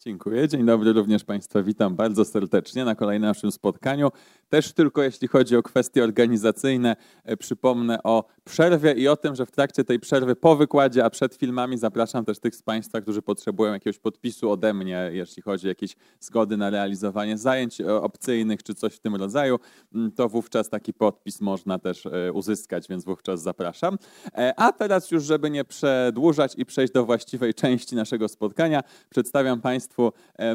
Dziękuję. Dzień dobry również Państwa. Witam bardzo serdecznie na kolejnym naszym spotkaniu. Też tylko jeśli chodzi o kwestie organizacyjne, przypomnę o przerwie i o tym, że w trakcie tej przerwy po wykładzie, a przed filmami zapraszam też tych z Państwa, którzy potrzebują jakiegoś podpisu ode mnie, jeśli chodzi o jakieś zgody na realizowanie zajęć opcyjnych czy coś w tym rodzaju, to wówczas taki podpis można też uzyskać, więc wówczas zapraszam. A teraz już, żeby nie przedłużać i przejść do właściwej części naszego spotkania, przedstawiam Państwu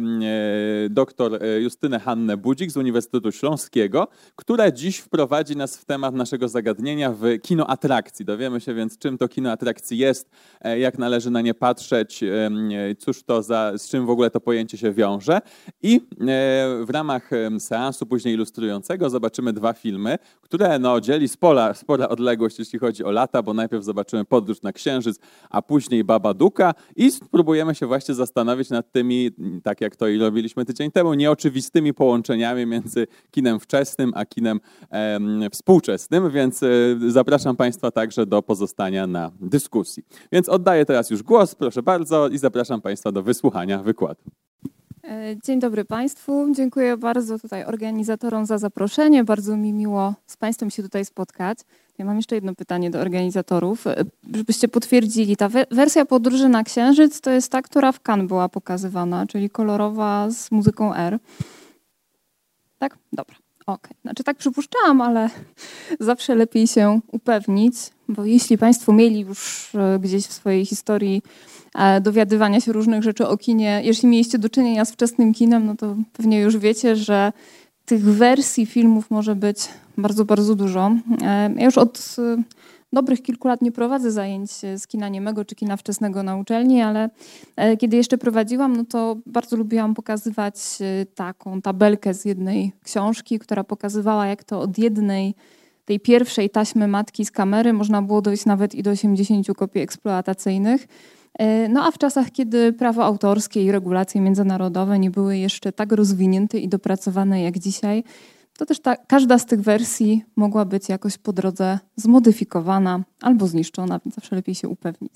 dr Justynę Hannę Budzik z Uniwersytetu Śląskiego, która dziś wprowadzi nas w temat naszego zagadnienia w kino atrakcji. Dowiemy się więc, czym to kino atrakcji jest, jak należy na nie patrzeć, cóż to z czym w ogóle to pojęcie się wiąże. I w ramach seansu później ilustrującego zobaczymy dwa filmy, które dzieli spora odległość, jeśli chodzi o lata, bo najpierw zobaczymy Podróż na Księżyc, a później Babadooka i spróbujemy się właśnie zastanowić nad tymi, tak jak to i robiliśmy tydzień temu, nieoczywistymi połączeniami między kinem wczesnym a kinem współczesnym, więc zapraszam Państwa także do pozostania na dyskusji. Więc oddaję teraz już głos, proszę bardzo, i zapraszam Państwa do wysłuchania wykładu. Dzień dobry Państwu. Dziękuję bardzo tutaj organizatorom za zaproszenie. Bardzo mi miło z Państwem się tutaj spotkać. Ja mam jeszcze jedno pytanie do organizatorów, żebyście potwierdzili. Ta wersja Podróży na Księżyc to jest ta, która w Cannes była pokazywana, czyli kolorowa z muzyką R. Tak? Dobra. Okej. Znaczy tak przypuszczałam, ale zawsze lepiej się upewnić, bo jeśli Państwo mieli już gdzieś w swojej historii dowiadywania się różnych rzeczy o kinie, jeśli mieliście do czynienia z wczesnym kinem, no to pewnie już wiecie, że tych wersji filmów może być bardzo, bardzo dużo. Ja już od dobrych kilku lat nie prowadzę zajęć z kina niemego czy kina wczesnego na uczelni, ale kiedy jeszcze prowadziłam, no to bardzo lubiłam pokazywać taką tabelkę z jednej książki, która pokazywała, jak to od jednej, tej pierwszej taśmy matki z kamery można było dojść nawet i do 80 kopii eksploatacyjnych. No a w czasach, kiedy prawo autorskie i regulacje międzynarodowe nie były jeszcze tak rozwinięte i dopracowane jak dzisiaj, to też każda z tych wersji mogła być jakoś po drodze zmodyfikowana albo zniszczona, więc zawsze lepiej się upewnić.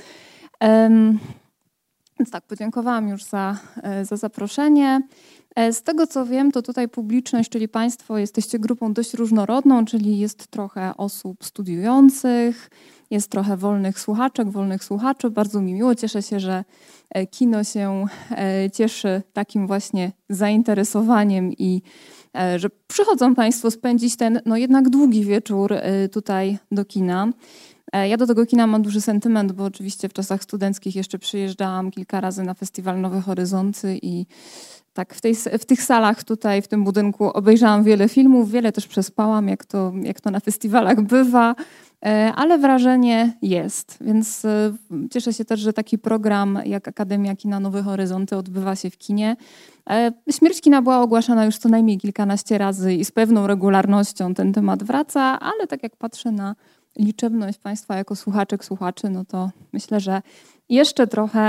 Więc tak, podziękowałam już za zaproszenie. Z tego co wiem, to tutaj publiczność, czyli Państwo, jesteście grupą dość różnorodną, czyli jest trochę osób studiujących, jest trochę wolnych słuchaczek, wolnych słuchaczy. Bardzo mi miło, cieszę się, że kino się cieszy takim właśnie zainteresowaniem i że przychodzą Państwo spędzić ten jednak długi wieczór tutaj do kina. Ja do tego kina mam duży sentyment, bo oczywiście w czasach studenckich jeszcze przyjeżdżałam kilka razy na festiwal Nowe Horyzonty i tak w tych salach tutaj, w tym budynku obejrzałam wiele filmów, wiele też przespałam, jak to na festiwalach bywa, ale wrażenie jest. Więc cieszę się też, że taki program jak Akademia Kina Nowe Horyzonty odbywa się w kinie. Śmierć kina była ogłaszana już co najmniej kilkanaście razy i z pewną regularnością ten temat wraca, ale tak jak patrzę na liczebność Państwa jako słuchaczek, słuchaczy, no to myślę, że jeszcze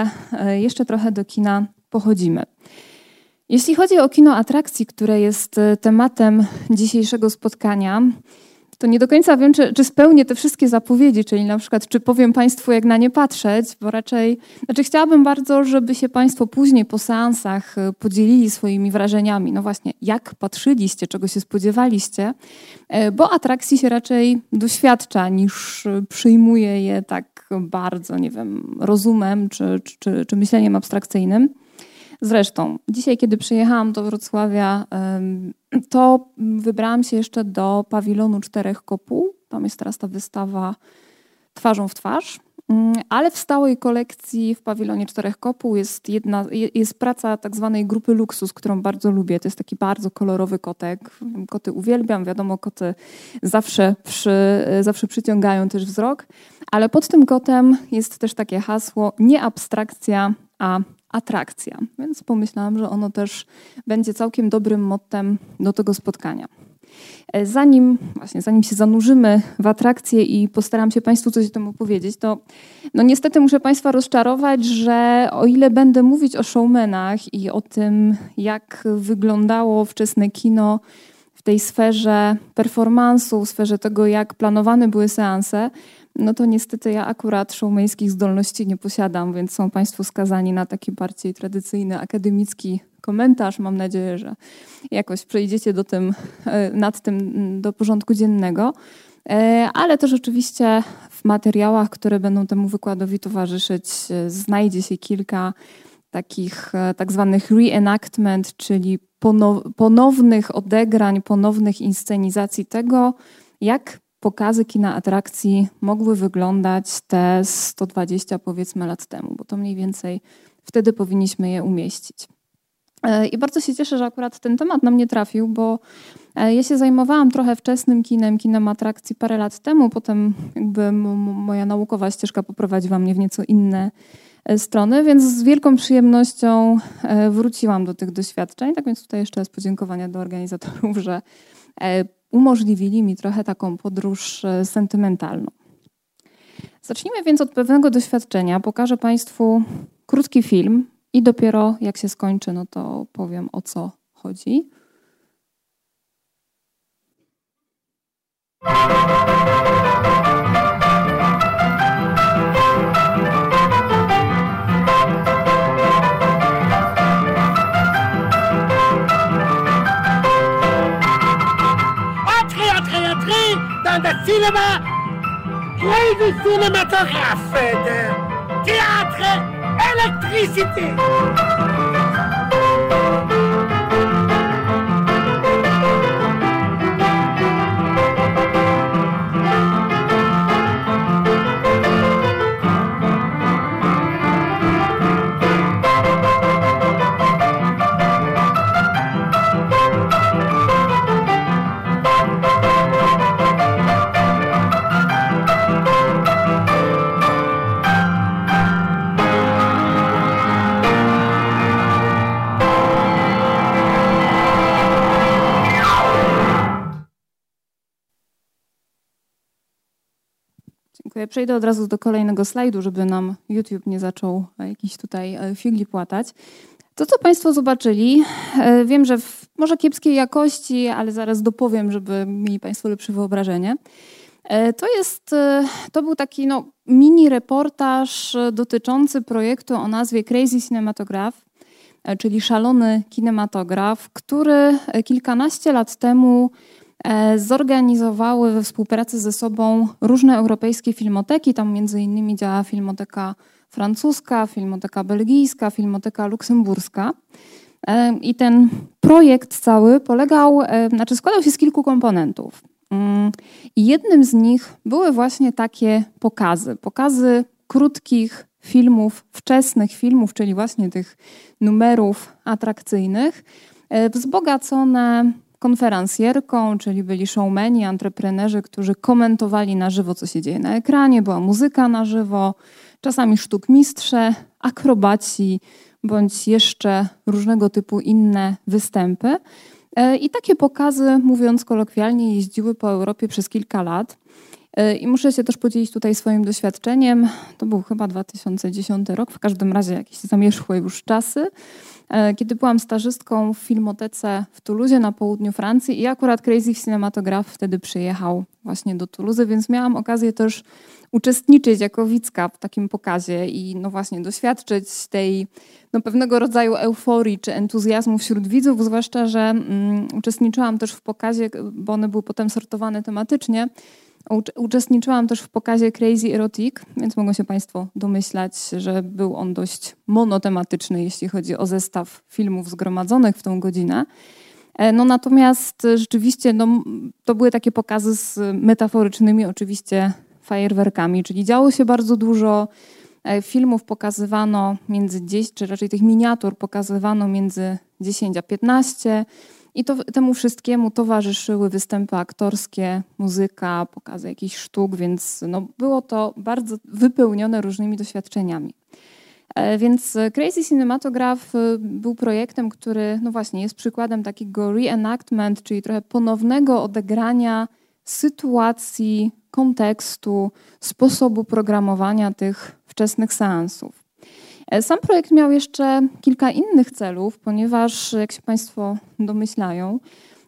trochę do kina pochodzimy. Jeśli chodzi o kino atrakcji, które jest tematem dzisiejszego spotkania, to nie do końca wiem, czy spełnię te wszystkie zapowiedzi, czyli na przykład, czy powiem Państwu, jak na nie patrzeć, bo raczej, chciałabym bardzo, żeby się Państwo później po seansach podzielili swoimi wrażeniami. No właśnie, jak patrzyliście, czego się spodziewaliście, bo atrakcji się raczej doświadcza, niż przyjmuje je tak bardzo, nie wiem, rozumem czy myśleniem abstrakcyjnym. Zresztą, dzisiaj, kiedy przyjechałam do Wrocławia, to wybrałam się jeszcze do pawilonu 4 kopuł. Tam jest teraz ta wystawa Twarzą w twarz. Ale w stałej kolekcji w pawilonie 4 kopuł jest praca tak zwanej grupy Luksus, którą bardzo lubię. To jest taki bardzo kolorowy kotek. Koty uwielbiam, wiadomo, koty zawsze przyciągają też wzrok. Ale pod tym kotem jest też takie hasło: nie abstrakcja, a atrakcja. Więc pomyślałam, że ono też będzie całkiem dobrym mottem do tego spotkania. Zanim się zanurzymy w atrakcję i postaram się Państwu coś o tym opowiedzieć, to niestety muszę Państwa rozczarować, że o ile będę mówić o showmanach i o tym, jak wyglądało wczesne kino w tej sferze performansu, w sferze tego, jak planowane były seanse, no to niestety ja akurat showmańskich zdolności nie posiadam, więc są Państwo skazani na taki bardziej tradycyjny, akademicki komentarz. Mam nadzieję, że jakoś przejdziecie nad tym do porządku dziennego. Ale też oczywiście w materiałach, które będą temu wykładowi towarzyszyć, znajdzie się kilka takich tak zwanych reenactment, czyli ponownych odegrań, ponownych inscenizacji tego, jak pokazy kina atrakcji mogły wyglądać te 120 powiedzmy lat temu, bo to mniej więcej wtedy powinniśmy je umieścić. I bardzo się cieszę, że akurat ten temat na mnie trafił, bo ja się zajmowałam trochę wczesnym kinem atrakcji parę lat temu, potem jakby moja naukowa ścieżka poprowadziła mnie w nieco inne strony, więc z wielką przyjemnością wróciłam do tych doświadczeń. Tak więc tutaj jeszcze raz podziękowania do organizatorów, że umożliwili mi trochę taką podróż sentymentalną. Zacznijmy więc od pewnego doświadczenia. Pokażę Państwu krótki film i dopiero jak się skończy, no to powiem, o co chodzi. Entrez dans le cinéma, Crazy Cinématographe de théâtre électricité. Dziękuję. Przejdę od razu do kolejnego slajdu, żeby nam YouTube nie zaczął jakiś tutaj figli płatać. To, co Państwo zobaczyli, wiem, że w może kiepskiej jakości, ale zaraz dopowiem, żeby mieli Państwo lepsze wyobrażenie. To był taki mini reportaż dotyczący projektu o nazwie Crazy Cinematograph, czyli szalony kinematograf, który kilkanaście lat temu zorganizowały we współpracy ze sobą różne europejskie filmoteki. Tam między innymi działa filmoteka francuska, filmoteka belgijska, filmoteka luksemburska. I ten projekt cały składał się z kilku komponentów. I jednym z nich były właśnie takie pokazy krótkich filmów, wczesnych filmów, czyli właśnie tych numerów atrakcyjnych, wzbogacone konferencjerką, czyli byli showmeni, antreprenerzy, którzy komentowali na żywo, co się dzieje na ekranie, była muzyka na żywo, czasami sztukmistrze, akrobaci, bądź jeszcze różnego typu inne występy. I takie pokazy, mówiąc kolokwialnie, jeździły po Europie przez kilka lat. I muszę się też podzielić tutaj swoim doświadczeniem. To był chyba 2010 rok, w każdym razie jakieś zamierzchłe już czasy, kiedy byłam stażystką w filmotece w Toulouse na południu Francji i akurat Crazy Cinematograph wtedy przyjechał właśnie do Toulouse, więc miałam okazję też uczestniczyć jako widzka w takim pokazie i właśnie doświadczyć tej pewnego rodzaju euforii czy entuzjazmu wśród widzów, zwłaszcza, że uczestniczyłam też w pokazie, bo one były potem sortowane tematycznie. Uczestniczyłam też w pokazie Crazy Erotic, więc mogą się Państwo domyślać, że był on dość monotematyczny, jeśli chodzi o zestaw filmów zgromadzonych w tą godzinę. Natomiast rzeczywiście to były takie pokazy z metaforycznymi oczywiście fajerwerkami, czyli działo się bardzo dużo. Filmów pokazywano czy raczej tych miniatur pokazywano między 10 a 15 i temu wszystkiemu towarzyszyły występy aktorskie, muzyka, pokazy jakichś sztuk, więc było to bardzo wypełnione różnymi doświadczeniami. Więc Crazy Cinematograph był projektem, który właśnie jest przykładem takiego reenactment, czyli trochę ponownego odegrania sytuacji, kontekstu, sposobu programowania tych wczesnych seansów. Sam projekt miał jeszcze kilka innych celów, ponieważ, jak się Państwo domyślają,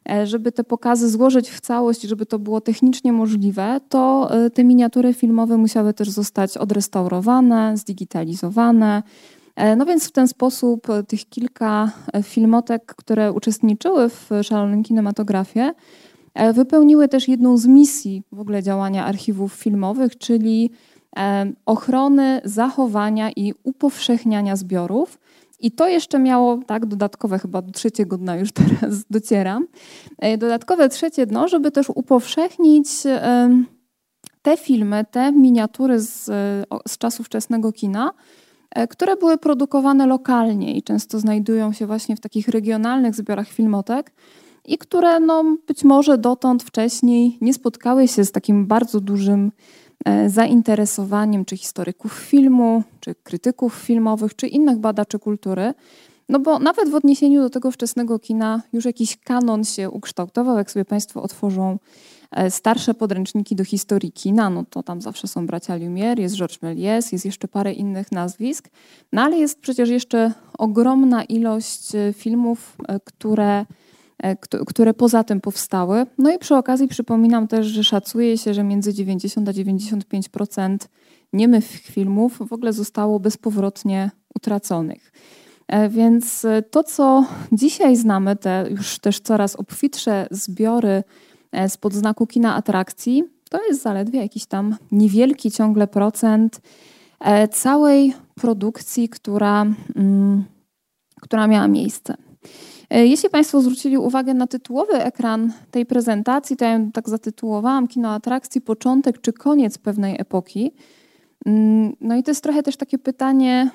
żeby te pokazy złożyć w całość, żeby to było technicznie możliwe, to te miniatury filmowe musiały też zostać odrestaurowane, zdigitalizowane. No więc w ten sposób tych kilka filmotek, które uczestniczyły w szalonym kinematografie, wypełniły też jedną z misji w ogóle działania archiwów filmowych, czyli ochrony, zachowania i upowszechniania zbiorów. I to jeszcze miało tak dodatkowe, chyba do trzeciego dna już teraz docieram, dodatkowe trzecie dno, żeby też upowszechnić te filmy, te miniatury z czasów wczesnego kina, które były produkowane lokalnie i często znajdują się właśnie w takich regionalnych zbiorach filmotek i które być może dotąd wcześniej nie spotkały się z takim bardzo dużym zainteresowaniem czy historyków filmu, czy krytyków filmowych, czy innych badaczy kultury. No bo nawet w odniesieniu do tego wczesnego kina już jakiś kanon się ukształtował. Jak sobie Państwo otworzą starsze podręczniki do historii kina, no to tam zawsze są bracia Lumière, jest Georges Méliès, jest jeszcze parę innych nazwisk, no ale jest przecież jeszcze ogromna ilość filmów, które poza tym powstały. No i przy okazji przypominam też, że szacuje się, że między 90 a 95% niemych filmów w ogóle zostało bezpowrotnie utraconych. Więc to, co dzisiaj znamy, te już też coraz obfitsze zbiory spod znaku kina atrakcji, to jest zaledwie jakiś tam niewielki ciągle procent całej produkcji, która miała miejsce. Jeśli Państwo zwrócili uwagę na tytułowy ekran tej prezentacji, to ja ją tak zatytułowałam: Kino atrakcji, początek czy koniec pewnej epoki. No i to jest trochę też takie pytanie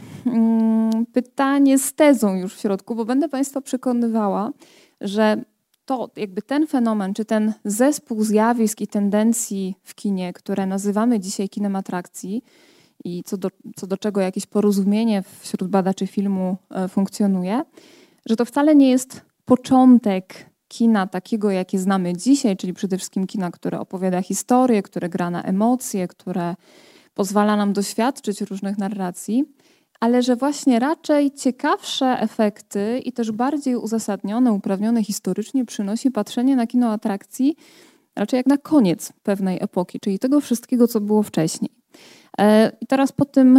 z tezą już w środku, bo będę Państwa przekonywała, że to jakby ten fenomen, czy ten zespół zjawisk i tendencji w kinie, które nazywamy dzisiaj kinem atrakcji i co do czego jakieś porozumienie wśród badaczy filmu funkcjonuje, że to wcale nie jest początek kina takiego, jakie znamy dzisiaj, czyli przede wszystkim kina, które opowiada historię, które gra na emocje, które pozwala nam doświadczyć różnych narracji, ale że właśnie raczej ciekawsze efekty i też bardziej uzasadnione, uprawnione historycznie przynosi patrzenie na kino atrakcji raczej jak na koniec pewnej epoki, czyli tego wszystkiego, co było wcześniej. I teraz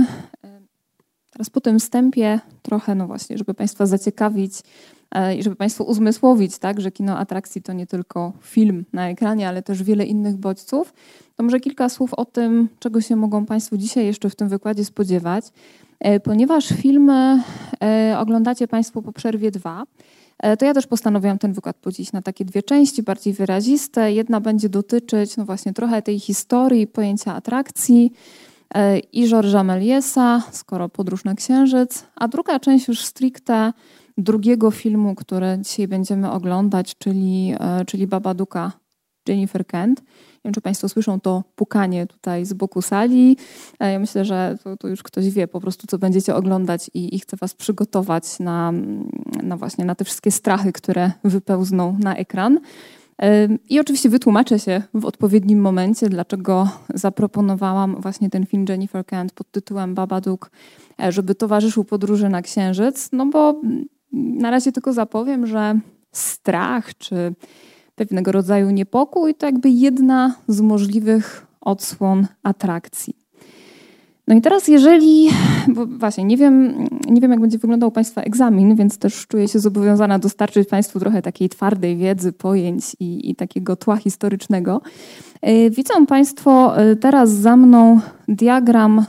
po tym wstępie trochę, no właśnie, żeby Państwa zaciekawić i żeby Państwu uzmysłowić, tak, że kino atrakcji to nie tylko film na ekranie, ale też wiele innych bodźców, to może kilka słów o tym, czego się mogą Państwo dzisiaj jeszcze w tym wykładzie spodziewać. Ponieważ filmy oglądacie Państwo po przerwie 2, to ja też postanowiłam ten wykład podzielić na takie dwie części, bardziej wyraziste. Jedna będzie dotyczyć no właśnie trochę tej historii, pojęcia atrakcji i Georgesa Mélièsa, skoro Podróż na Księżyc, a druga część już stricte drugiego filmu, który dzisiaj będziemy oglądać, czyli Babadooka Jennifer Kent. Nie wiem, czy Państwo słyszą to pukanie tutaj z boku sali. Ja myślę, że to już ktoś wie po prostu, co będziecie oglądać i chcę Was przygotować właśnie na te wszystkie strachy, które wypełzną na ekran. I oczywiście wytłumaczę się w odpowiednim momencie, dlaczego zaproponowałam właśnie ten film Jennifer Kent pod tytułem Babadook, żeby towarzyszył podróży na Księżyc. No bo na razie tylko zapowiem, że strach czy pewnego rodzaju niepokój to jakby jedna z możliwych odsłon atrakcji. No i teraz bo właśnie nie wiem jak będzie wyglądał Państwa egzamin, więc też czuję się zobowiązana dostarczyć Państwu trochę takiej twardej wiedzy, pojęć i takiego tła historycznego. Widzą Państwo teraz za mną diagram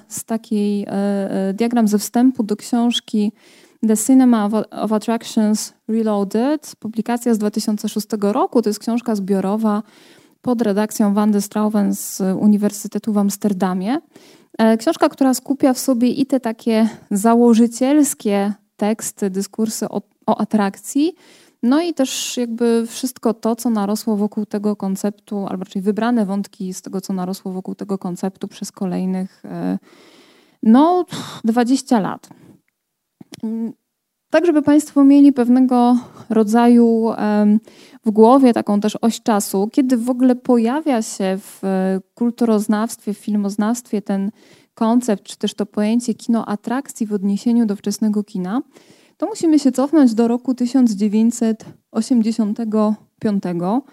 ze wstępu do książki The Cinema of Attractions Reloaded, publikacja z 2006 roku. To jest książka zbiorowa pod redakcją Wandy Strauven z Uniwersytetu w Amsterdamie. Książka, która skupia w sobie i te takie założycielskie teksty, dyskursy o atrakcji, no i też jakby wszystko to, co narosło wokół tego konceptu, albo raczej wybrane wątki z tego, co narosło wokół tego konceptu przez kolejnych 20 lat. Tak, żeby Państwo mieli pewnego rodzaju w głowie taką też oś czasu, kiedy w ogóle pojawia się w kulturoznawstwie, w filmoznawstwie ten koncept, czy też to pojęcie kino atrakcji w odniesieniu do wczesnego kina, to musimy się cofnąć do roku 1930. 1985.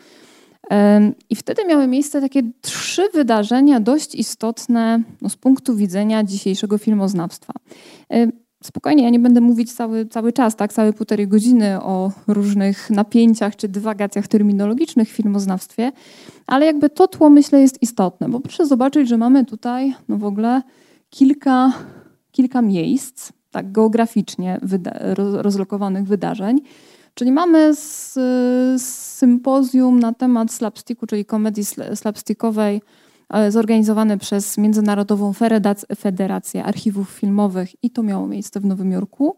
I wtedy miały miejsce takie 3 wydarzenia dość istotne z punktu widzenia dzisiejszego filmoznawstwa. Spokojnie, ja nie będę mówić cały czas, tak, całe 1,5 godziny o różnych napięciach czy dywagacjach terminologicznych w filmoznawstwie, ale jakby to tło, myślę, jest istotne, bo proszę zobaczyć, że mamy tutaj w ogóle kilka miejsc, tak geograficznie rozlokowanych wydarzeń. Czyli mamy sympozjum na temat slapsticku, czyli komedii slapstickowej, zorganizowane przez Międzynarodową Federację Archiwów Filmowych i to miało miejsce w Nowym Jorku.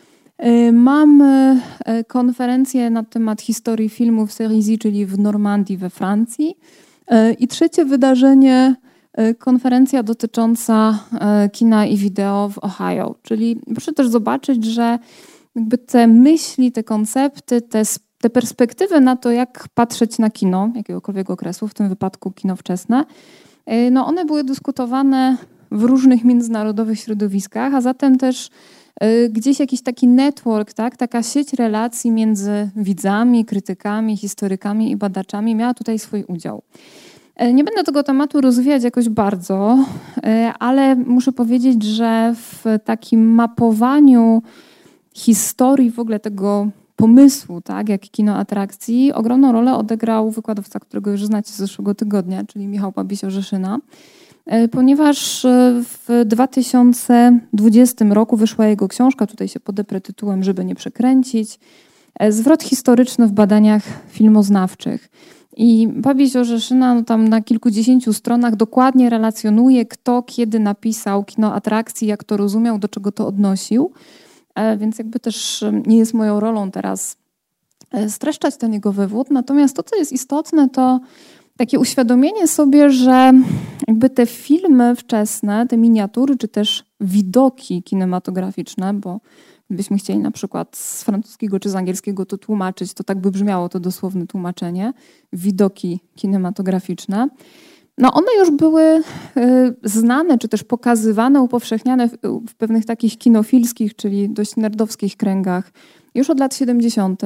Mamy konferencję na temat historii filmu w Cerisy, czyli w Normandii we Francji. I trzecie wydarzenie, konferencja dotycząca kina i wideo w Ohio. Czyli proszę też zobaczyć, że jakby te myśli, te koncepty, te perspektywy na to, jak patrzeć na kino jakiegokolwiek okresu, w tym wypadku kino wczesne, one były dyskutowane w różnych międzynarodowych środowiskach, a zatem też gdzieś jakiś taki network, tak, taka sieć relacji między widzami, krytykami, historykami i badaczami miała tutaj swój udział. Nie będę tego tematu rozwijać jakoś bardzo, ale muszę powiedzieć, że w takim mapowaniu historii w ogóle tego pomysłu, tak, jak kino atrakcji, ogromną rolę odegrał wykładowca, którego już znacie z zeszłego tygodnia, czyli Michał Babisio-Rzeszyna, ponieważ w 2020 roku wyszła jego książka, tutaj się podeprę tytułem, żeby nie przekręcić, Zwrot historyczny w badaniach filmoznawczych. I Babisio-Rzeszyna tam na kilkudziesięciu stronach dokładnie relacjonuje, kto kiedy napisał kino atrakcji, jak to rozumiał, do czego to odnosił. Więc jakby też nie jest moją rolą teraz streszczać ten jego wywód. Natomiast to, co jest istotne, to takie uświadomienie sobie, że jakby te filmy wczesne, te miniatury, czy też widoki kinematograficzne, bo gdybyśmy chcieli na przykład z francuskiego czy z angielskiego to tłumaczyć, to tak by brzmiało to dosłowne tłumaczenie, widoki kinematograficzne, one już były znane, czy też pokazywane, upowszechniane w pewnych takich kinofilskich, czyli dość nerdowskich kręgach już od lat 70.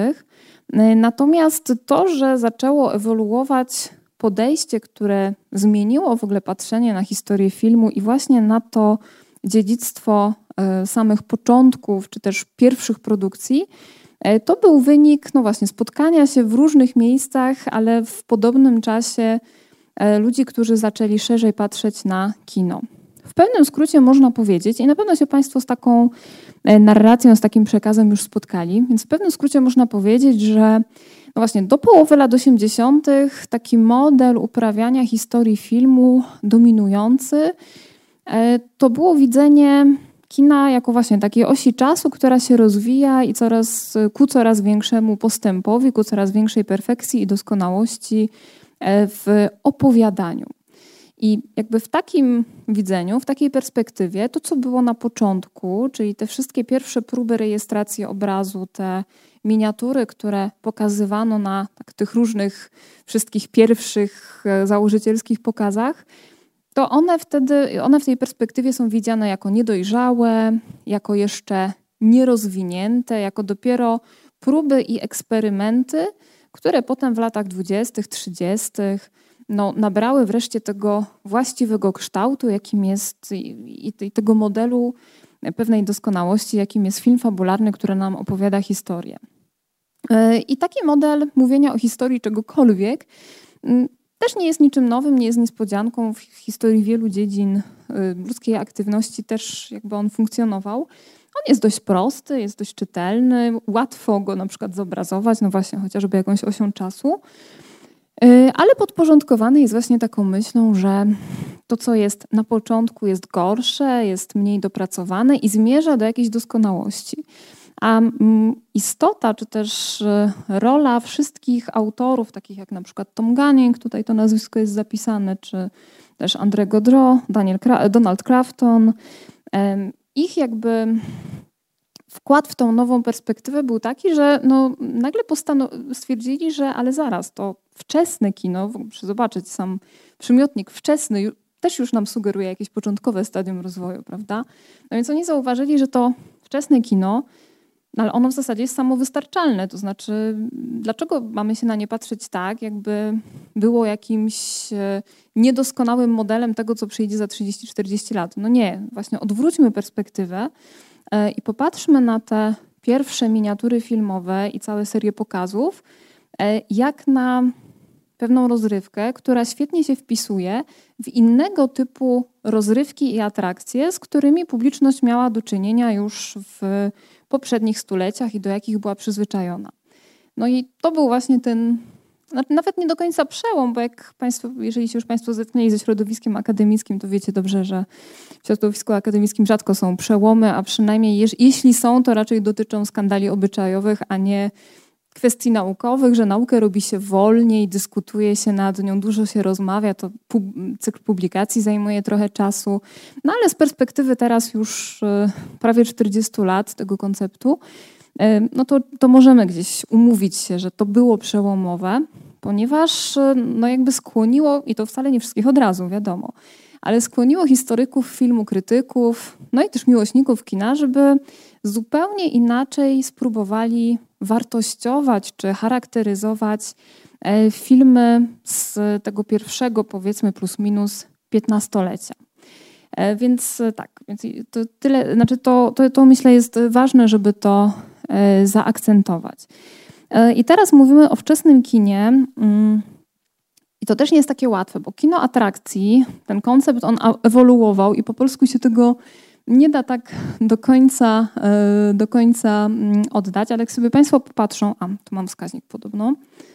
Natomiast to, że zaczęło ewoluować podejście, które zmieniło w ogóle patrzenie na historię filmu i właśnie na to dziedzictwo samych początków, czy też pierwszych produkcji, to był wynik właśnie spotkania się w różnych miejscach, ale w podobnym czasie ludzi, którzy zaczęli szerzej patrzeć na kino. W pewnym skrócie można powiedzieć, i na pewno się Państwo z taką narracją, z takim przekazem już spotkali, więc w pewnym skrócie można powiedzieć, że właśnie do połowy lat 80. taki model uprawiania historii filmu dominujący to było widzenie kina jako właśnie takiej osi czasu, która się rozwija i ku coraz większemu postępowi, ku coraz większej perfekcji i doskonałości w opowiadaniu. I jakby w takim widzeniu, w takiej perspektywie, to co było na początku, czyli te wszystkie pierwsze próby rejestracji obrazu, te miniatury, które pokazywano na tych różnych wszystkich pierwszych założycielskich pokazach, to one w tej perspektywie są widziane jako niedojrzałe, jako jeszcze nierozwinięte, jako dopiero próby i eksperymenty, które potem w latach 20., 30. Nabrały wreszcie tego właściwego kształtu, jakim jest i tego modelu pewnej doskonałości, jakim jest film fabularny, który nam opowiada historię. I taki model mówienia o historii czegokolwiek też nie jest niczym nowym, nie jest niespodzianką. W historii wielu dziedzin ludzkiej aktywności też jakby on funkcjonował. On jest dość prosty, jest dość czytelny, łatwo go na przykład zobrazować, właśnie chociażby jakąś osią czasu, ale podporządkowany jest właśnie taką myślą, że to, co jest na początku, jest gorsze, jest mniej dopracowane i zmierza do jakiejś doskonałości. A istota, czy też rola wszystkich autorów, takich jak na przykład Tom Gunning, tutaj to nazwisko jest zapisane, czy też André Gaudreau, Donald Crafton, ich jakby wkład w tą nową perspektywę był taki, że nagle stwierdzili, że ale zaraz, to wczesne kino, proszę zobaczyć, sam przymiotnik wczesny też już nam sugeruje jakieś początkowe stadium rozwoju, prawda? No więc oni zauważyli, że to wczesne kino ale ono w zasadzie jest samowystarczalne. To znaczy, dlaczego mamy się na nie patrzeć tak, jakby było jakimś niedoskonałym modelem tego, co przyjdzie za 30-40 lat? No nie, właśnie odwróćmy perspektywę i popatrzmy na te pierwsze miniatury filmowe i całe serie pokazów, jak na pewną rozrywkę, która świetnie się wpisuje w innego typu rozrywki i atrakcje, z którymi publiczność miała do czynienia już w poprzednich stuleciach i do jakich była przyzwyczajona. No i to był właśnie ten, nawet nie do końca przełom, bo jak Państwo, jeżeli się już Państwo zetknęli ze środowiskiem akademickim, to wiecie dobrze, że w środowisku akademickim rzadko są przełomy, a przynajmniej jeśli są, to raczej dotyczą skandali obyczajowych, a nie kwestii naukowych, że naukę robi się wolniej, dyskutuje się nad nią, dużo się rozmawia, to cykl publikacji zajmuje trochę czasu. No ale z perspektywy teraz już prawie 40 lat tego konceptu, no to możemy gdzieś umówić się, że to było przełomowe, ponieważ no jakby skłoniło, i to wcale nie wszystkich od razu, wiadomo, ale skłoniło historyków filmu, krytyków, no i też miłośników kina, żeby zupełnie inaczej spróbowali wartościować czy charakteryzować filmy z tego pierwszego, powiedzmy plus minus 15-lecia. Więc tak, więc to tyle, znaczy to myślę jest ważne, żeby to zaakcentować. I teraz mówimy o wczesnym kinie. I to też nie jest takie łatwe, bo kino atrakcji, ten koncept on ewoluował i po polsku się tego nie da tak do końca oddać, ale jak sobie Państwo popatrzą, tu mam wskaźnik podobno.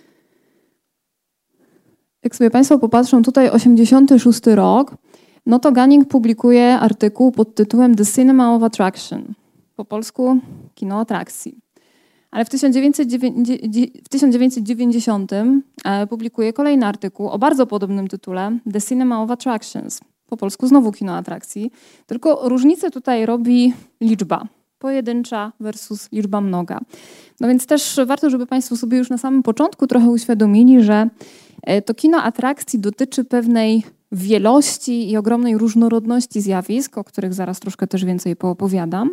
Jak sobie Państwo popatrzą, tutaj 86 rok, no to Gunning publikuje artykuł pod tytułem The Cinema of Attraction. Po polsku kino atrakcji. Ale w 1990 publikuje kolejny artykuł o bardzo podobnym tytule The Cinema of Attractions. Po polsku znowu kino atrakcji. Tylko różnicę tutaj robi liczba. Pojedyncza versus liczba mnoga. No więc też warto, żeby Państwo sobie już na samym początku trochę uświadomili, że to kino atrakcji dotyczy pewnej wielości i ogromnej różnorodności zjawisk, o których zaraz troszkę też więcej poopowiadam.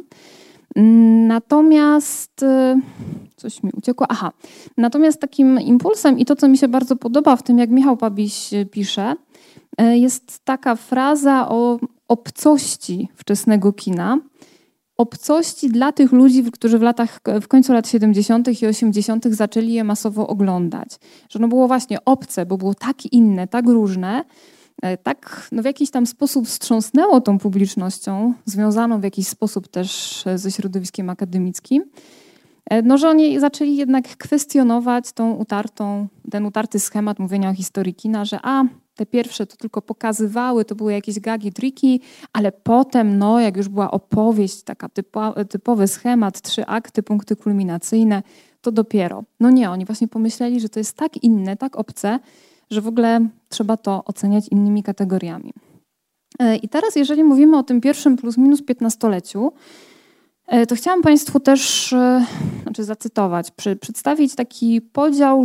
Natomiast coś mi uciekło. Natomiast takim impulsem i to, co mi się bardzo podoba w tym, jak Michał Pabiś pisze, jest taka fraza o obcości wczesnego kina. Obcości dla tych ludzi, którzy w końcu lat 70. i 80. zaczęli je masowo oglądać. Że ono było właśnie obce, bo było tak inne, tak różne, tak w jakiś tam sposób wstrząsnęło tą publicznością, związaną w jakiś sposób też ze środowiskiem akademickim, no, że oni zaczęli jednak kwestionować ten utarty schemat mówienia o historii kina, że te pierwsze to tylko pokazywały, to były jakieś gagi, triki, ale potem, jak już była opowieść, taka typowy schemat, 3 akty, punkty kulminacyjne, to dopiero. No nie, oni właśnie pomyśleli, że to jest tak inne, tak obce, że w ogóle trzeba to oceniać innymi kategoriami. I teraz, jeżeli mówimy o tym pierwszym plus minus 15-leciu, to chciałam Państwu też zacytować, przedstawić taki podział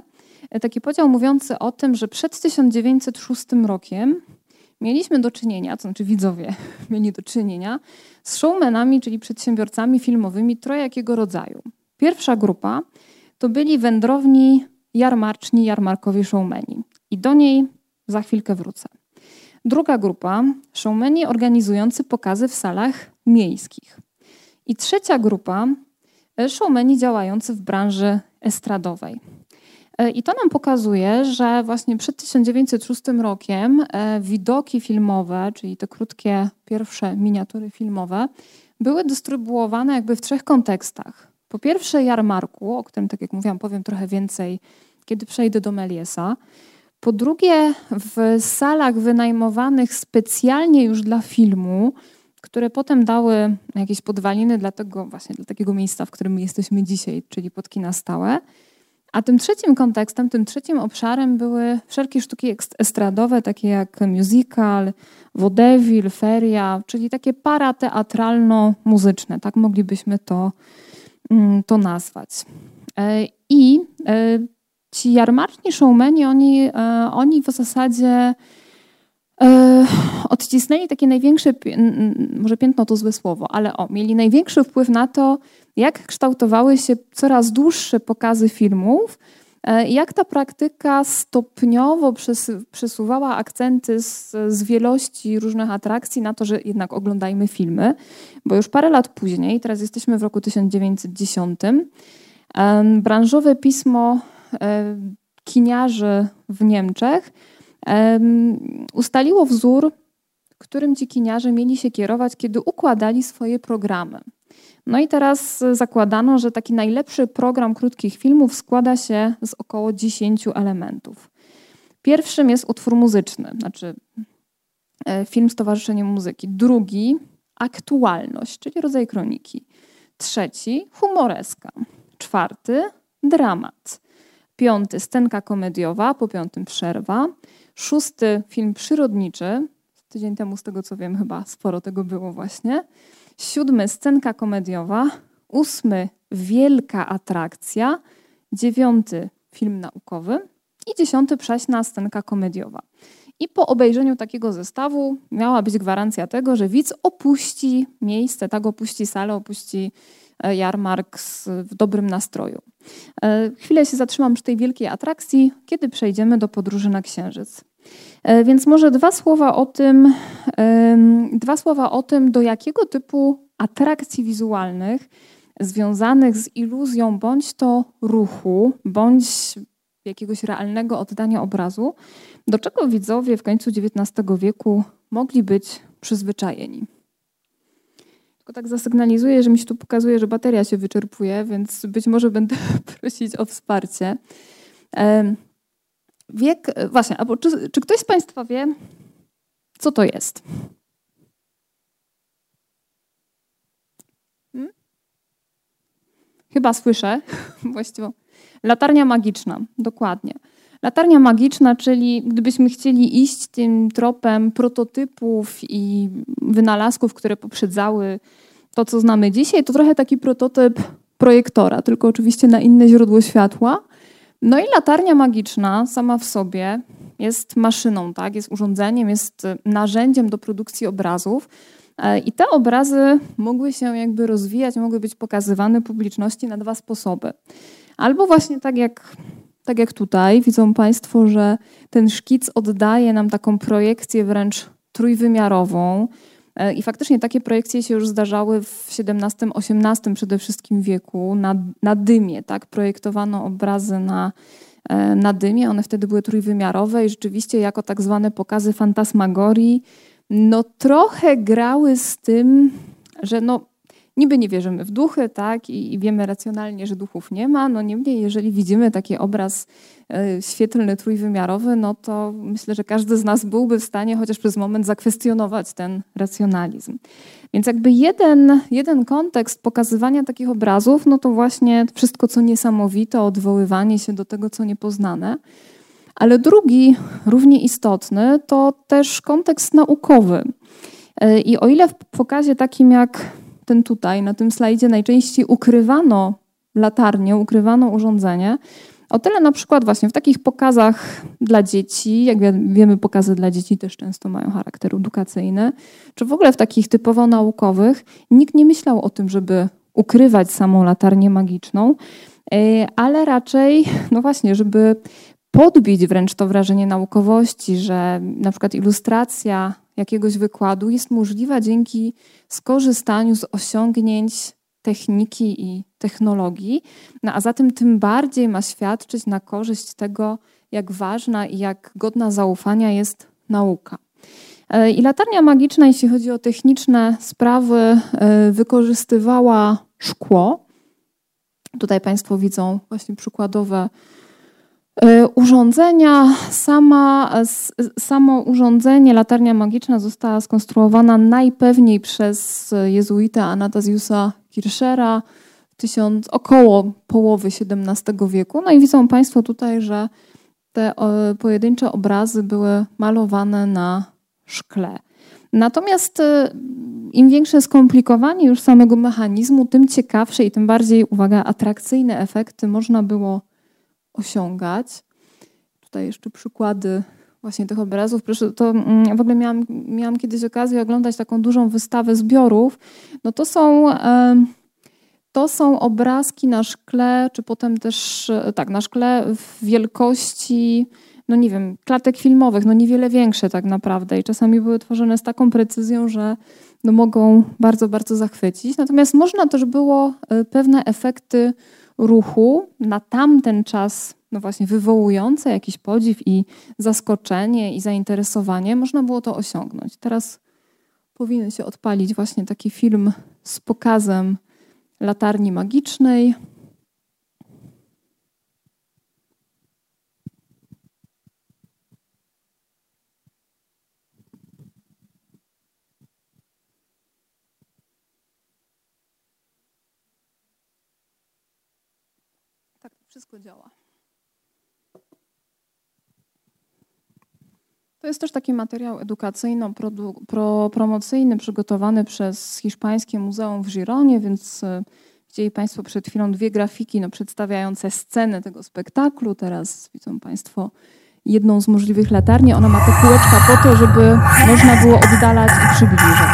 mówiący o tym, że przed 1906 rokiem mieliśmy do czynienia, to znaczy widzowie mieli do czynienia z showmanami, czyli przedsiębiorcami filmowymi trojakiego rodzaju. Pierwsza grupa to byli wędrowni, jarmarczni, jarmarkowi showmeni. I do niej za chwilkę wrócę. Druga grupa, showmeni organizujący pokazy w salach miejskich. I trzecia grupa, showmeni działający w branży estradowej. I to nam pokazuje, że właśnie przed 1906 rokiem widoki filmowe, czyli te krótkie pierwsze miniatury filmowe, były dystrybuowane jakby w 3 kontekstach. Po pierwsze jarmarku, o którym, tak jak mówiłam, powiem trochę więcej, kiedy przejdę do Mélièsa. Po drugie w salach wynajmowanych specjalnie już dla filmu, które potem dały jakieś podwaliny dla takiego miejsca, w którym my jesteśmy dzisiaj, czyli pod kina stałe. A tym trzecim kontekstem, tym trzecim obszarem były wszelkie sztuki estradowe, takie jak musical, vaudeville, feria, czyli takie parateatralno-muzyczne, tak moglibyśmy to nazwać. I ci jarmarczni showmeni, oni w zasadzie Odcisnęli takie największe, może piętno to złe słowo, ale mieli największy wpływ na to, jak kształtowały się coraz dłuższe pokazy filmów, jak ta praktyka stopniowo przesuwała akcenty z wielości różnych atrakcji na to, że jednak oglądajmy filmy, bo już parę lat później, teraz jesteśmy w roku 1910, branżowe pismo kiniarzy w Niemczech ustaliło wzór, którym ci kiniarze mieli się kierować, kiedy układali swoje programy. No i teraz zakładano, że taki najlepszy program krótkich filmów składa się z około 10 elementów. Pierwszym jest utwór muzyczny, znaczy film z towarzyszeniem muzyki. Drugi aktualność, czyli rodzaj kroniki. Trzeci humoreska. Czwarty dramat. Piąty scenka komediowa, po piątym przerwa. Szósty film przyrodniczy. Tydzień temu, z tego co wiem, chyba sporo tego było właśnie. Siódmy scenka komediowa. Ósmy wielka atrakcja. Dziewiąty film naukowy. I 10. prześna scenka komediowa. I po obejrzeniu takiego zestawu miała być gwarancja tego, że widz opuści miejsce, tak, opuści salę, opuści jarmark w dobrym nastroju. Chwilę się zatrzymam przy tej wielkiej atrakcji, kiedy przejdziemy do podróży na Księżyc. Więc może dwa słowa o tym, do jakiego typu atrakcji wizualnych związanych z iluzją bądź to ruchu, bądź jakiegoś realnego oddania obrazu, do czego widzowie w końcu XIX wieku mogli być przyzwyczajeni. Tylko tak zasygnalizuję, że mi się tu pokazuje, że bateria się wyczerpuje, więc być może będę prosić o wsparcie. Właśnie, czy ktoś z Państwa wie, co to jest? Chyba słyszę właściwie. Latarnia magiczna, dokładnie. Latarnia magiczna, czyli gdybyśmy chcieli iść tym tropem prototypów i wynalazków, które poprzedzały to, co znamy dzisiaj, to trochę taki prototyp projektora, tylko oczywiście na inne źródło światła. No i latarnia magiczna sama w sobie jest maszyną, tak? Jest urządzeniem, jest narzędziem do produkcji obrazów. I te obrazy mogły się jakby rozwijać, mogły być pokazywane publiczności na dwa sposoby. Albo właśnie tak jak tutaj, widzą Państwo, że ten szkic oddaje nam taką projekcję wręcz trójwymiarową. I faktycznie takie projekcje się już zdarzały w XVII-XVIII przede wszystkim wieku na dymie. Tak? Projektowano obrazy na dymie, one wtedy były trójwymiarowe i rzeczywiście jako tak zwane pokazy fantasmagorii no trochę grały z tym, że niby nie wierzymy w duchy, tak, i wiemy racjonalnie, że duchów nie ma, no niemniej jeżeli widzimy taki obraz świetlny, trójwymiarowy, no to myślę, że każdy z nas byłby w stanie chociaż przez moment zakwestionować ten racjonalizm. Więc jakby jeden kontekst pokazywania takich obrazów, no to właśnie wszystko, co niesamowite, odwoływanie się do tego, co niepoznane. Ale drugi, równie istotny, to też kontekst naukowy. I o ile w pokazie takim jak ten tutaj, na tym slajdzie najczęściej ukrywano latarnię, ukrywano urządzenie, o tyle na przykład właśnie w takich pokazach dla dzieci, jak wiemy, pokazy dla dzieci też często mają charakter edukacyjny, czy w ogóle w takich typowo naukowych, nikt nie myślał o tym, żeby ukrywać samą latarnię magiczną, ale raczej, no właśnie, żeby podbić wręcz to wrażenie naukowości, że na przykład ilustracja jakiegoś wykładu jest możliwa dzięki skorzystaniu z osiągnięć techniki i technologii, no a zatem tym bardziej ma świadczyć na korzyść tego, jak ważna i jak godna zaufania jest nauka. I latarnia magiczna, jeśli chodzi o techniczne sprawy, wykorzystywała szkło. Tutaj Państwo widzą właśnie przykładowe urządzenia. Samo urządzenie, latarnia magiczna, została skonstruowana najpewniej przez jezuitę Anastasiusa Kirchera około połowy XVII wieku. No i widzą Państwo tutaj, że te pojedyncze obrazy były malowane na szkle. Natomiast im większe skomplikowanie już samego mechanizmu, tym ciekawsze i tym bardziej, uwaga, atrakcyjne efekty można było osiągać. Tutaj jeszcze przykłady właśnie tych obrazów. Proszę, to w ogóle miałam kiedyś okazję oglądać taką dużą wystawę zbiorów. No to są obrazki na szkle, czy potem też tak, na szkle w wielkości, no nie wiem, klatek filmowych, no niewiele większe tak naprawdę i czasami były tworzone z taką precyzją, że no mogą bardzo, bardzo zachwycić. Natomiast można też było pewne efekty ruchu na tamten czas, no właśnie wywołujące jakiś podziw i zaskoczenie i zainteresowanie, można było to osiągnąć. Teraz powinien się odpalić właśnie taki film z pokazem latarni magicznej. Tak, wszystko działa. To jest też taki materiał edukacyjno-promocyjny przygotowany przez Hiszpańskie Muzeum w Gironie, więc widzieli Państwo przed chwilą 2 grafiki przedstawiające scenę tego spektaklu. Teraz widzą Państwo jedną z możliwych latarni. Ona ma te kółeczka po to, żeby można było oddalać i przybliżać.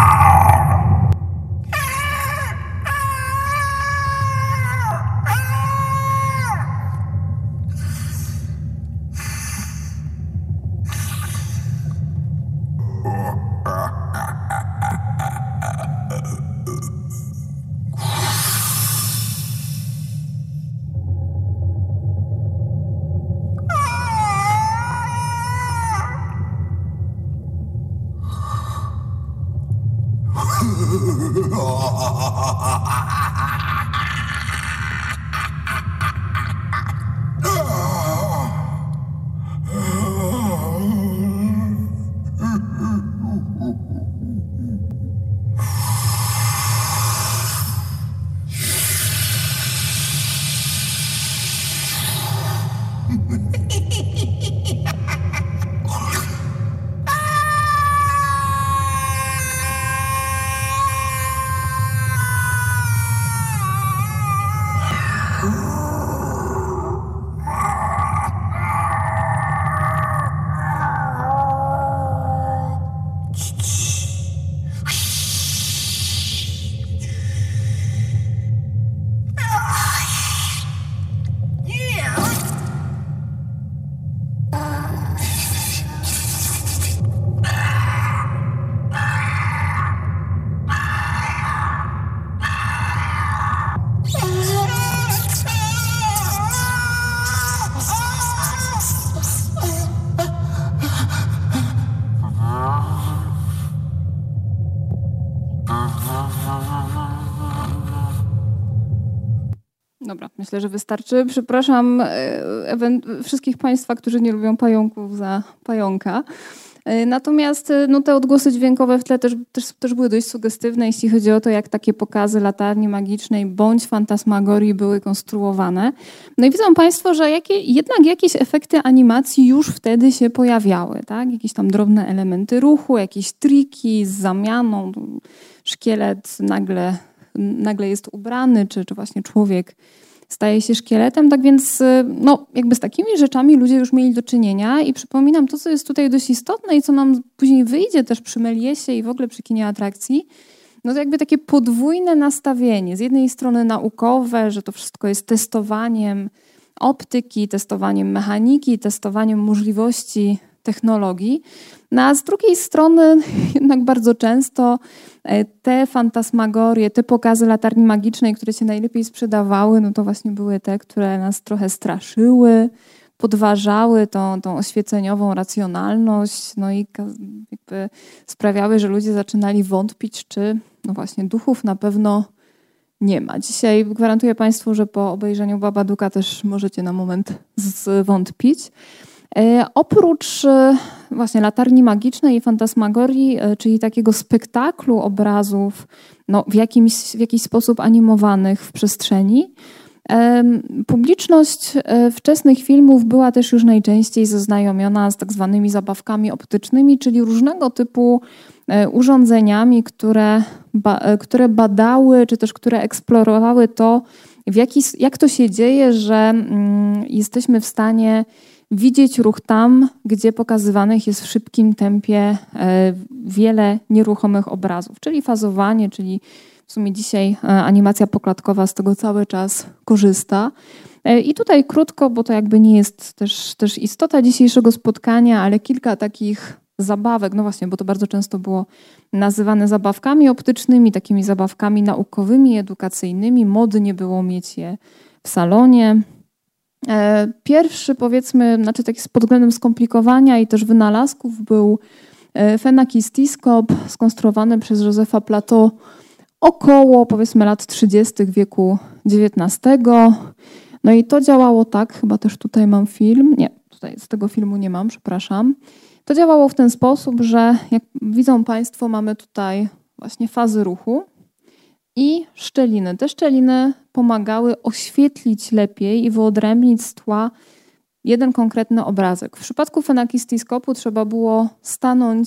Dobra, myślę, że wystarczy. Przepraszam wszystkich Państwa, którzy nie lubią pająków za pająka. Natomiast no, te odgłosy dźwiękowe w tle też były dość sugestywne, jeśli chodzi o to, jak takie pokazy latarni magicznej bądź fantasmagorii były konstruowane. No i widzą Państwo, że jednak jakieś efekty animacji już wtedy się pojawiały. Tak? Jakieś tam drobne elementy ruchu, jakieś triki z zamianą. Szkielet nagle jest ubrany, czy właśnie człowiek staje się szkieletem, tak więc no, jakby z takimi rzeczami ludzie już mieli do czynienia i przypominam to, co jest tutaj dość istotne i co nam później wyjdzie też przy Meliesie i w ogóle przy kinie atrakcji, no to jakby takie podwójne nastawienie. Z jednej strony naukowe, że to wszystko jest testowaniem optyki, testowaniem mechaniki, testowaniem możliwości technologii, no a z drugiej strony jednak bardzo często te fantasmagorie, te pokazy latarni magicznej, które się najlepiej sprzedawały, no to właśnie były te, które nas trochę straszyły, podważały tą oświeceniową racjonalność, no i jakby sprawiały, że ludzie zaczynali wątpić, czy no właśnie duchów na pewno nie ma. Dzisiaj gwarantuję Państwu, że po obejrzeniu Babadooka też możecie na moment zwątpić. Oprócz właśnie latarni magicznej i fantasmagorii, czyli takiego spektaklu obrazów no, w jakiś sposób animowanych w przestrzeni, publiczność wczesnych filmów była też już najczęściej zaznajomiona z tak zwanymi zabawkami optycznymi, czyli różnego typu urządzeniami, które badały, czy też które eksplorowały to, jak to się dzieje, że jesteśmy w stanie widzieć ruch tam, gdzie pokazywanych jest w szybkim tempie wiele nieruchomych obrazów, czyli fazowanie, czyli w sumie dzisiaj animacja poklatkowa z tego cały czas korzysta. I tutaj krótko, bo to jakby nie jest też istota dzisiejszego spotkania, ale kilka takich zabawek, no właśnie, bo to bardzo często było nazywane zabawkami optycznymi, takimi zabawkami naukowymi, edukacyjnymi. Modnie było mieć je w salonie. Pierwszy, powiedzmy, znaczy taki pod względem skomplikowania i też wynalazków był fenakistiskop skonstruowany przez Józefa Plateau około, powiedzmy, lat 30. wieku XIX. No i to działało tak, chyba też tutaj mam film, nie, tutaj z tego filmu nie mam, przepraszam. To działało w ten sposób, że jak widzą Państwo, mamy tutaj właśnie fazy ruchu i szczeliny. Te szczeliny pomagały oświetlić lepiej i wyodrębnić z tła jeden konkretny obrazek. W przypadku fenakistiskopu trzeba było stanąć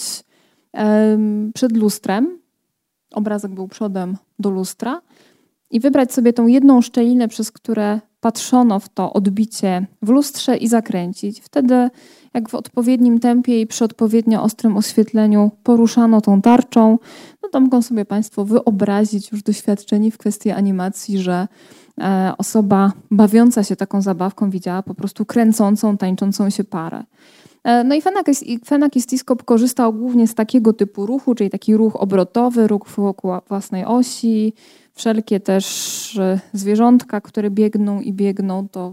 przed lustrem, obrazek był przodem do lustra i wybrać sobie tą jedną szczelinę, przez które patrzono w to odbicie w lustrze i zakręcić. Wtedy jak w odpowiednim tempie i przy odpowiednio ostrym oświetleniu poruszano tą tarczą, no to mogą sobie Państwo wyobrazić już doświadczeni w kwestii animacji, że osoba bawiąca się taką zabawką widziała po prostu kręcącą, tańczącą się parę. No i fenakistiskop korzystał głównie z takiego typu ruchu, czyli taki ruch obrotowy, ruch wokół własnej osi, wszelkie też zwierzątka, które biegną i biegną, to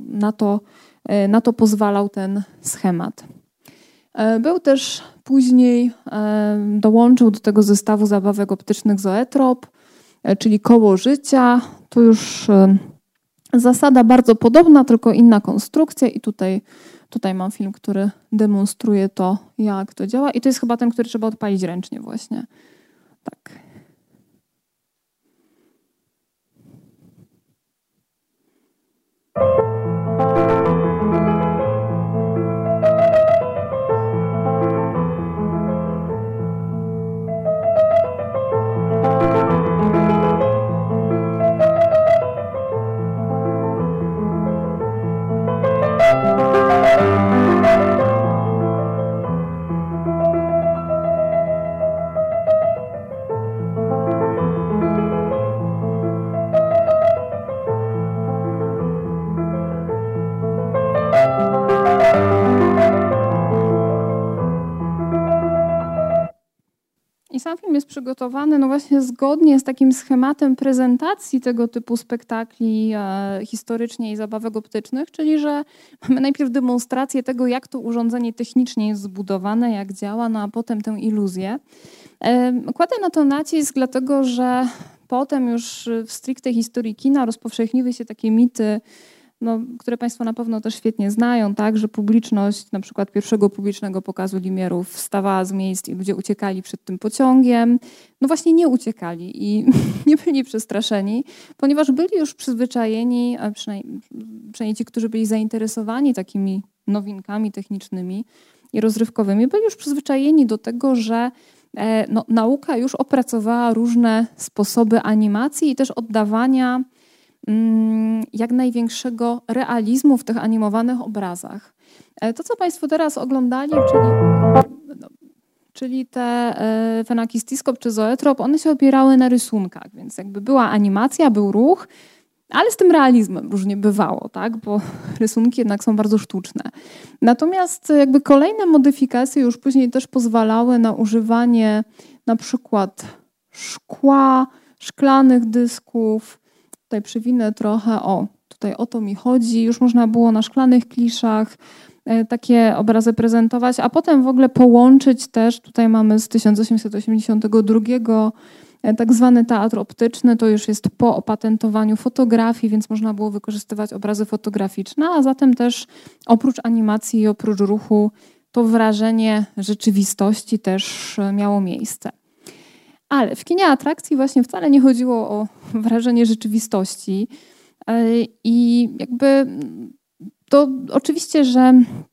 na to pozwalał ten schemat. Był też później, dołączył do tego zestawu zabawek optycznych zoetrop, czyli koło życia. Tu już zasada bardzo podobna, tylko inna konstrukcja i tutaj mam film, który demonstruje to, jak to działa. I to jest chyba ten, który trzeba odpalić ręcznie właśnie. Tak. Sam film jest przygotowany no właśnie zgodnie z takim schematem prezentacji tego typu spektakli historycznie i zabawek optycznych, czyli że mamy najpierw demonstrację tego, jak to urządzenie technicznie jest zbudowane, jak działa, no a potem tę iluzję. Kładę na to nacisk, dlatego że potem już w stricte historii kina rozpowszechniły się takie mity, no, które Państwo na pewno też świetnie znają, tak, że publiczność, na przykład pierwszego publicznego pokazu Lumierów wstawała z miejsc i ludzie uciekali przed tym pociągiem. No właśnie nie uciekali i nie byli przestraszeni, ponieważ byli już przyzwyczajeni, a przynajmniej ci, którzy byli zainteresowani takimi nowinkami technicznymi i rozrywkowymi, byli już przyzwyczajeni do tego, że no, nauka już opracowała różne sposoby animacji i też oddawania jak największego realizmu w tych animowanych obrazach. To, co Państwo teraz oglądali, czyli te fenakistiskop czy zoetrop, one się opierały na rysunkach, więc jakby była animacja, był ruch, ale z tym realizmem różnie bywało, tak? Bo rysunki jednak są bardzo sztuczne. Natomiast jakby kolejne modyfikacje już później też pozwalały na używanie na przykład szkła, szklanych dysków. Tutaj przywinę trochę, tutaj o to mi chodzi. Już można było na szklanych kliszach takie obrazy prezentować, a potem w ogóle połączyć też, tutaj mamy z 1882 tak zwany teatr optyczny, to już jest po opatentowaniu fotografii, więc można było wykorzystywać obrazy fotograficzne, a zatem też oprócz animacji i oprócz ruchu to wrażenie rzeczywistości też miało miejsce. Ale w kinie atrakcji właśnie wcale nie chodziło o wrażenie rzeczywistości i jakby to oczywiście, że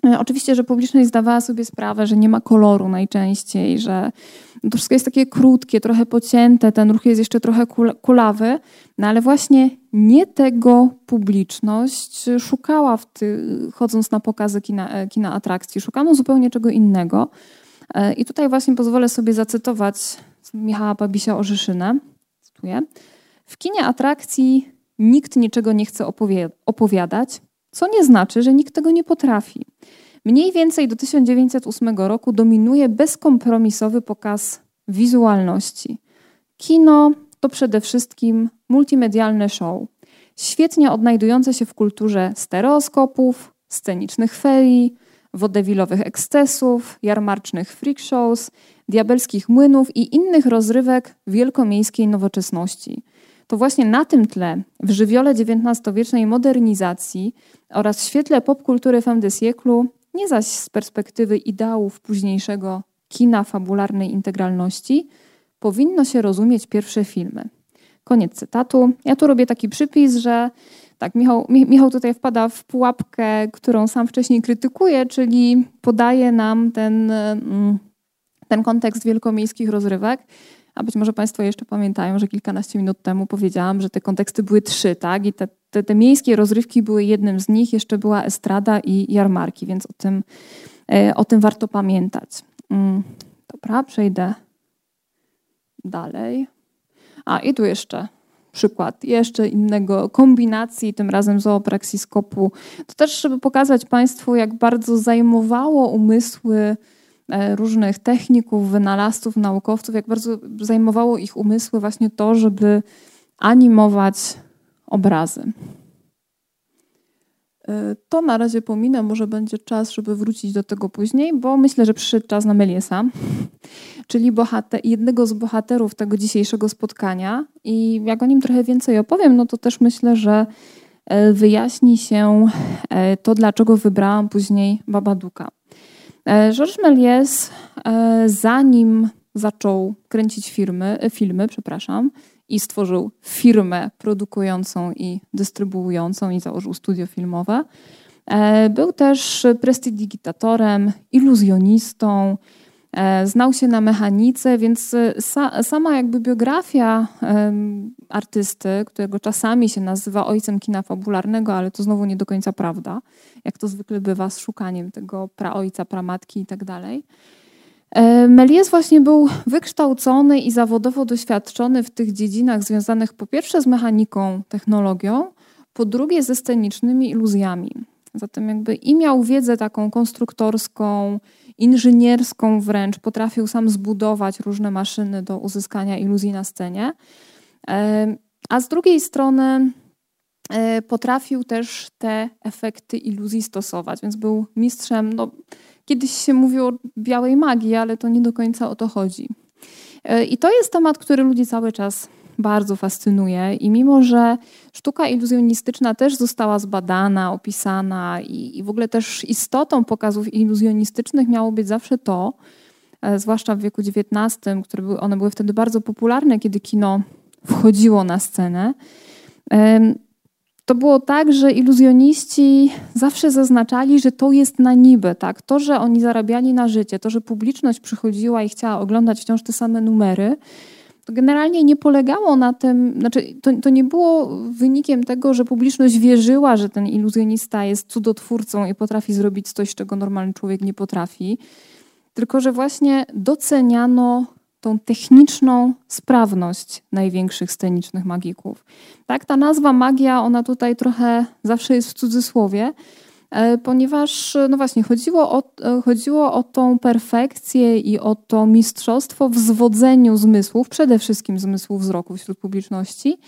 Oczywiście, że publiczność zdawała sobie sprawę, że nie ma koloru najczęściej, że to wszystko jest takie krótkie, trochę pocięte, ten ruch jest jeszcze trochę kulawy, no ale właśnie nie tego publiczność szukała, chodząc na pokazy kina atrakcji. Szukano zupełnie czego innego. I tutaj właśnie pozwolę sobie zacytować Michała Babisia-Orzeszynę. Cytuję. W kinie atrakcji nikt niczego nie chce opowiadać, co nie znaczy, że nikt tego nie potrafi. Mniej więcej do 1908 roku dominuje bezkompromisowy pokaz wizualności. Kino to przede wszystkim multimedialne show, świetnie odnajdujące się w kulturze stereoskopów, scenicznych ferii, wodewilowych ekscesów, jarmarcznych freak shows, diabelskich młynów i innych rozrywek wielkomiejskiej nowoczesności. To właśnie na tym tle, w żywiole XIX-wiecznej modernizacji oraz w świetle popkultury fin de siècle, nie zaś z perspektywy ideałów późniejszego kina fabularnej integralności, powinno się rozumieć pierwsze filmy. Koniec cytatu. Ja tu robię taki przypis, że tak, Michał tutaj wpada w pułapkę, którą sam wcześniej krytykuje, czyli podaje nam ten kontekst wielkomiejskich rozrywek. A być może Państwo jeszcze pamiętają, że kilkanaście minut temu powiedziałam, że te konteksty były 3, tak? I te miejskie rozrywki były jednym z nich. Jeszcze była estrada i jarmarki, więc o tym warto pamiętać. Dobra, przejdę dalej. I tu jeszcze przykład jeszcze innego kombinacji, tym razem zoopraxiskopu. To też, żeby pokazać Państwu, jak bardzo zajmowało umysły różnych techników, wynalazców, naukowców, jak bardzo zajmowało ich umysły właśnie to, żeby animować obrazy. To na razie pominę, może będzie czas, żeby wrócić do tego później, bo myślę, że przyszedł czas na Mélièsa, czyli jednego z bohaterów tego dzisiejszego spotkania. I jak o nim trochę więcej opowiem, no to też myślę, że wyjaśni się to, dlaczego wybrałam później Babadouka. Georges Méliès, zanim zaczął kręcić filmy, i stworzył firmę produkującą i dystrybuującą i założył studio filmowe, był też prestidigitatorem, iluzjonistą, znał się na mechanice, więc sama jakby biografia artysty, którego czasami się nazywa ojcem kina fabularnego, ale to znowu nie do końca prawda, jak to zwykle bywa z szukaniem tego praojca, pramatki i tak dalej. Méliès właśnie był wykształcony i zawodowo doświadczony w tych dziedzinach związanych po pierwsze z mechaniką, technologią, po drugie ze scenicznymi iluzjami. Zatem jakby i miał wiedzę taką konstruktorską, inżynierską wręcz, potrafił sam zbudować różne maszyny do uzyskania iluzji na scenie, a z drugiej strony potrafił też te efekty iluzji stosować, więc był mistrzem, kiedyś się mówiło o białej magii, ale to nie do końca o to chodzi. I to jest temat, który ludzi cały czas bardzo fascynuje i mimo, że sztuka iluzjonistyczna też została zbadana, opisana i w ogóle też istotą pokazów iluzjonistycznych miało być zawsze to, zwłaszcza w wieku XIX, one były wtedy bardzo popularne, kiedy kino wchodziło na scenę, to było tak, że iluzjoniści zawsze zaznaczali, że to jest na niby. Tak? To, że oni zarabiali na życie, to, że publiczność przychodziła i chciała oglądać wciąż te same numery, to generalnie nie polegało na tym, to nie było wynikiem tego, że publiczność wierzyła, że ten iluzjonista jest cudotwórcą i potrafi zrobić coś, czego normalny człowiek nie potrafi, tylko że właśnie doceniano tą techniczną sprawność największych scenicznych magików. Tak, ta nazwa magia, ona tutaj trochę zawsze jest w cudzysłowie, ponieważ no właśnie chodziło o tą perfekcję i o to mistrzostwo w zwodzeniu zmysłów, przede wszystkim zmysłu wzroku wśród publiczności,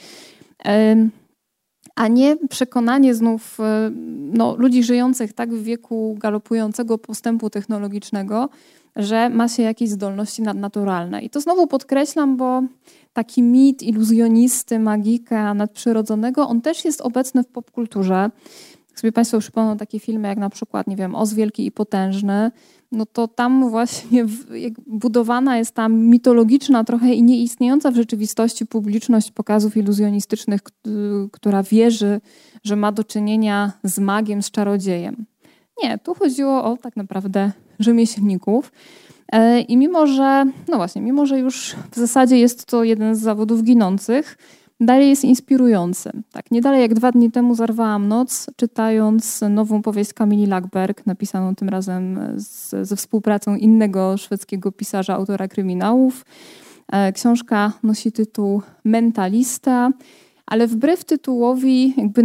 a nie przekonanie znów ludzi żyjących tak w wieku galopującego postępu technologicznego, że ma się jakieś zdolności nadnaturalne. I to znowu podkreślam, bo taki mit iluzjonisty, magika, nadprzyrodzonego, on też jest obecny w popkulturze. Jak sobie Państwo przypomną takie filmy jak na przykład, nie wiem, Oz Wielki i Potężny, no to tam właśnie budowana jest ta mitologiczna trochę i nieistniejąca w rzeczywistości publiczność pokazów iluzjonistycznych, która wierzy, że ma do czynienia z magiem, z czarodziejem. Nie, tu chodziło o tak naprawdę rzemieślników. I mimo, że już w zasadzie jest to jeden z zawodów ginących, dalej jest inspirujący. Tak, nie dalej jak 2 dni temu zarwałam noc, czytając nową powieść Kamili Lackberg, napisaną tym razem ze współpracą innego szwedzkiego pisarza, autora kryminałów. Książka nosi tytuł Mentalista, ale wbrew tytułowi jakby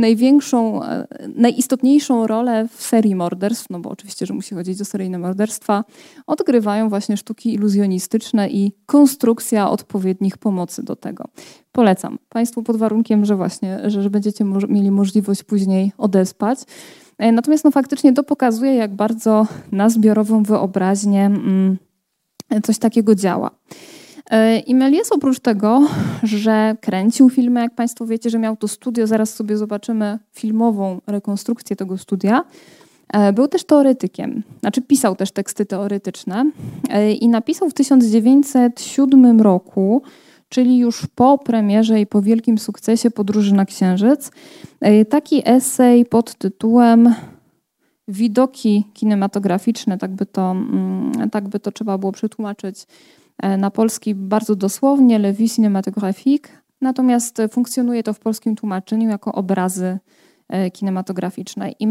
najistotniejszą rolę w serii morderstw, no bo oczywiście, że musi chodzić o seryjne morderstwa, odgrywają właśnie sztuki iluzjonistyczne i konstrukcja odpowiednich pomocy do tego. Polecam Państwu pod warunkiem, że będziecie mieli możliwość później odespać. Natomiast faktycznie to pokazuje, jak bardzo na zbiorową wyobraźnię coś takiego działa. I Méliès oprócz tego, że kręcił filmy, jak Państwo wiecie, że miał to studio, zaraz sobie zobaczymy filmową rekonstrukcję tego studia, był też teoretykiem, pisał też teksty teoretyczne i napisał w 1907 roku, czyli już po premierze i po wielkim sukcesie Podróży na Księżyc, taki esej pod tytułem Widoki kinematograficzne, tak by to trzeba było przetłumaczyć na polski bardzo dosłownie, Le Vie Cinématographique, natomiast funkcjonuje to w polskim tłumaczeniu jako obrazy kinematograficzne. I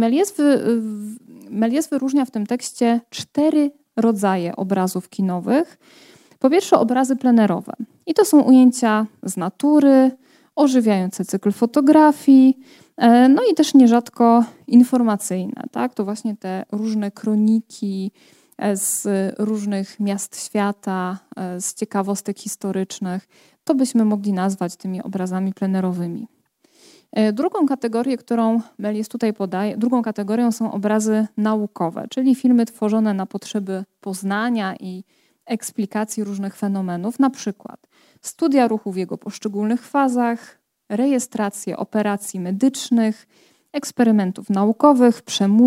Méliès wyróżnia w tym tekście 4 rodzaje obrazów kinowych. Po pierwsze obrazy plenerowe. I to są ujęcia z natury, ożywiające cykl fotografii, no i też nierzadko informacyjne. Tak? To właśnie te różne kroniki z różnych miast świata, z ciekawostek historycznych. To byśmy mogli nazwać tymi obrazami plenerowymi. Drugą kategorię, którą Méliès tutaj podaje, drugą kategorią są obrazy naukowe, czyli filmy tworzone na potrzeby poznania i eksplikacji różnych fenomenów, na przykład studia ruchu w jego poszczególnych fazach, rejestracje operacji medycznych, eksperymentów naukowych,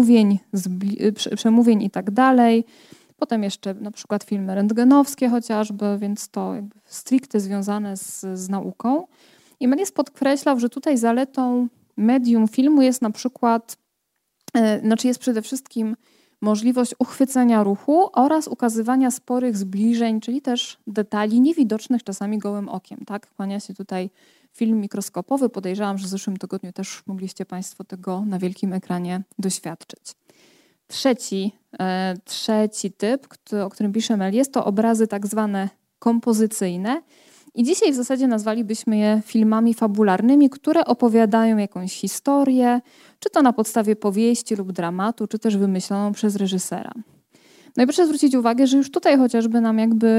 przemówień i tak dalej. Potem jeszcze na przykład filmy rentgenowskie chociażby, więc to jakby stricte związane z nauką. I Méliès podkreślał, że tutaj zaletą medium filmu jest na przykład, jest przede wszystkim możliwość uchwycenia ruchu oraz ukazywania sporych zbliżeń, czyli też detali niewidocznych czasami gołym okiem. Tak? Kłania się tutaj film mikroskopowy. Podejrzewam, że w zeszłym tygodniu też mogliście Państwo tego na wielkim ekranie doświadczyć. Trzeci typ, o którym pisze Méliès, to obrazy tak zwane kompozycyjne. I dzisiaj w zasadzie nazwalibyśmy je filmami fabularnymi, które opowiadają jakąś historię, czy to na podstawie powieści lub dramatu, czy też wymyśloną przez reżysera. No i proszę zwrócić uwagę, że już tutaj chociażby nam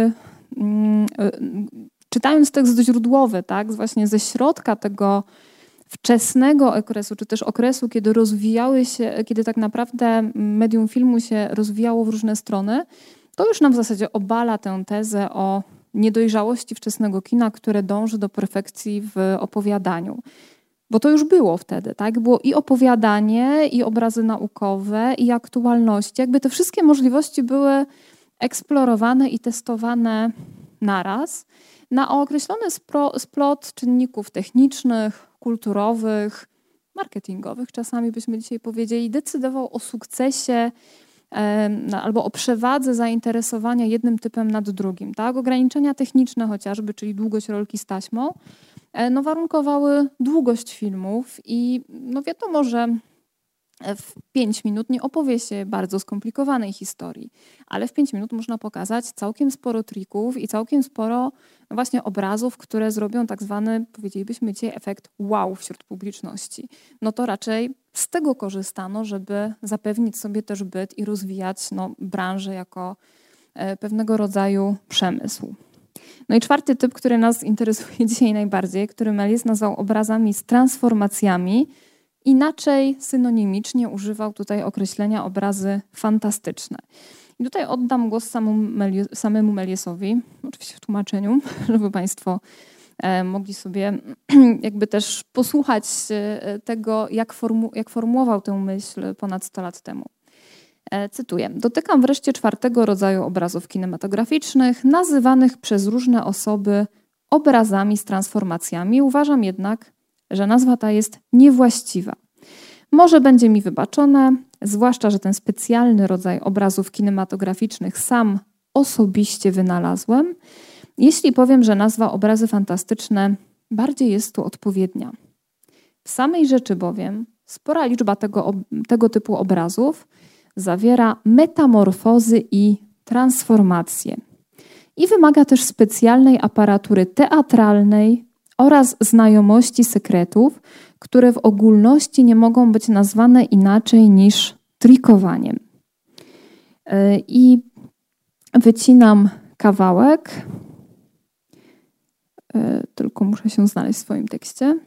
czytając tekst źródłowy, tak, właśnie ze środka tego wczesnego okresu, czy też okresu, kiedy tak naprawdę medium filmu się rozwijało w różne strony, to już nam w zasadzie obala tę tezę o niedojrzałości wczesnego kina, które dąży do perfekcji w opowiadaniu. Bo to już było wtedy, tak? Było i opowiadanie, i obrazy naukowe, i aktualności. Jakby te wszystkie możliwości były eksplorowane i testowane naraz na określony splot czynników technicznych, kulturowych, marketingowych, czasami byśmy dzisiaj powiedzieli, decydował o sukcesie albo o przewadze zainteresowania jednym typem nad drugim. Tak? Ograniczenia techniczne chociażby, czyli długość rolki z taśmą, warunkowały długość filmów i wiadomo, że w 5 minut nie opowie się bardzo skomplikowanej historii, ale w 5 minut można pokazać całkiem sporo trików i całkiem sporo właśnie obrazów, które zrobią tak zwany, powiedzielibyśmy dzisiaj, efekt wow wśród publiczności. No to raczej z tego korzystano, żeby zapewnić sobie też byt i rozwijać branżę jako pewnego rodzaju przemysł. No i 4. typ, który nas interesuje dzisiaj najbardziej, który Méliès nazwał obrazami z transformacjami, inaczej synonimicznie używał tutaj określenia obrazy fantastyczne. I tutaj oddam głos samemu Mélièsowi, oczywiście w tłumaczeniu, żeby Państwo mogli sobie jakby też posłuchać tego, jak formułował tę myśl ponad 100 lat temu. Cytuję. Dotykam wreszcie 4. rodzaju obrazów kinematograficznych, nazywanych przez różne osoby obrazami z transformacjami. Uważam jednak, że nazwa ta jest niewłaściwa. Może będzie mi wybaczone, zwłaszcza, że ten specjalny rodzaj obrazów kinematograficznych sam osobiście wynalazłem, jeśli powiem, że nazwa obrazy fantastyczne bardziej jest tu odpowiednia. W samej rzeczy bowiem spora liczba tego typu obrazów zawiera metamorfozy i transformacje i wymaga też specjalnej aparatury teatralnej oraz znajomości sekretów, które w ogólności nie mogą być nazwane inaczej niż trikowaniem. I wycinam kawałek, tylko muszę się znaleźć w swoim tekście.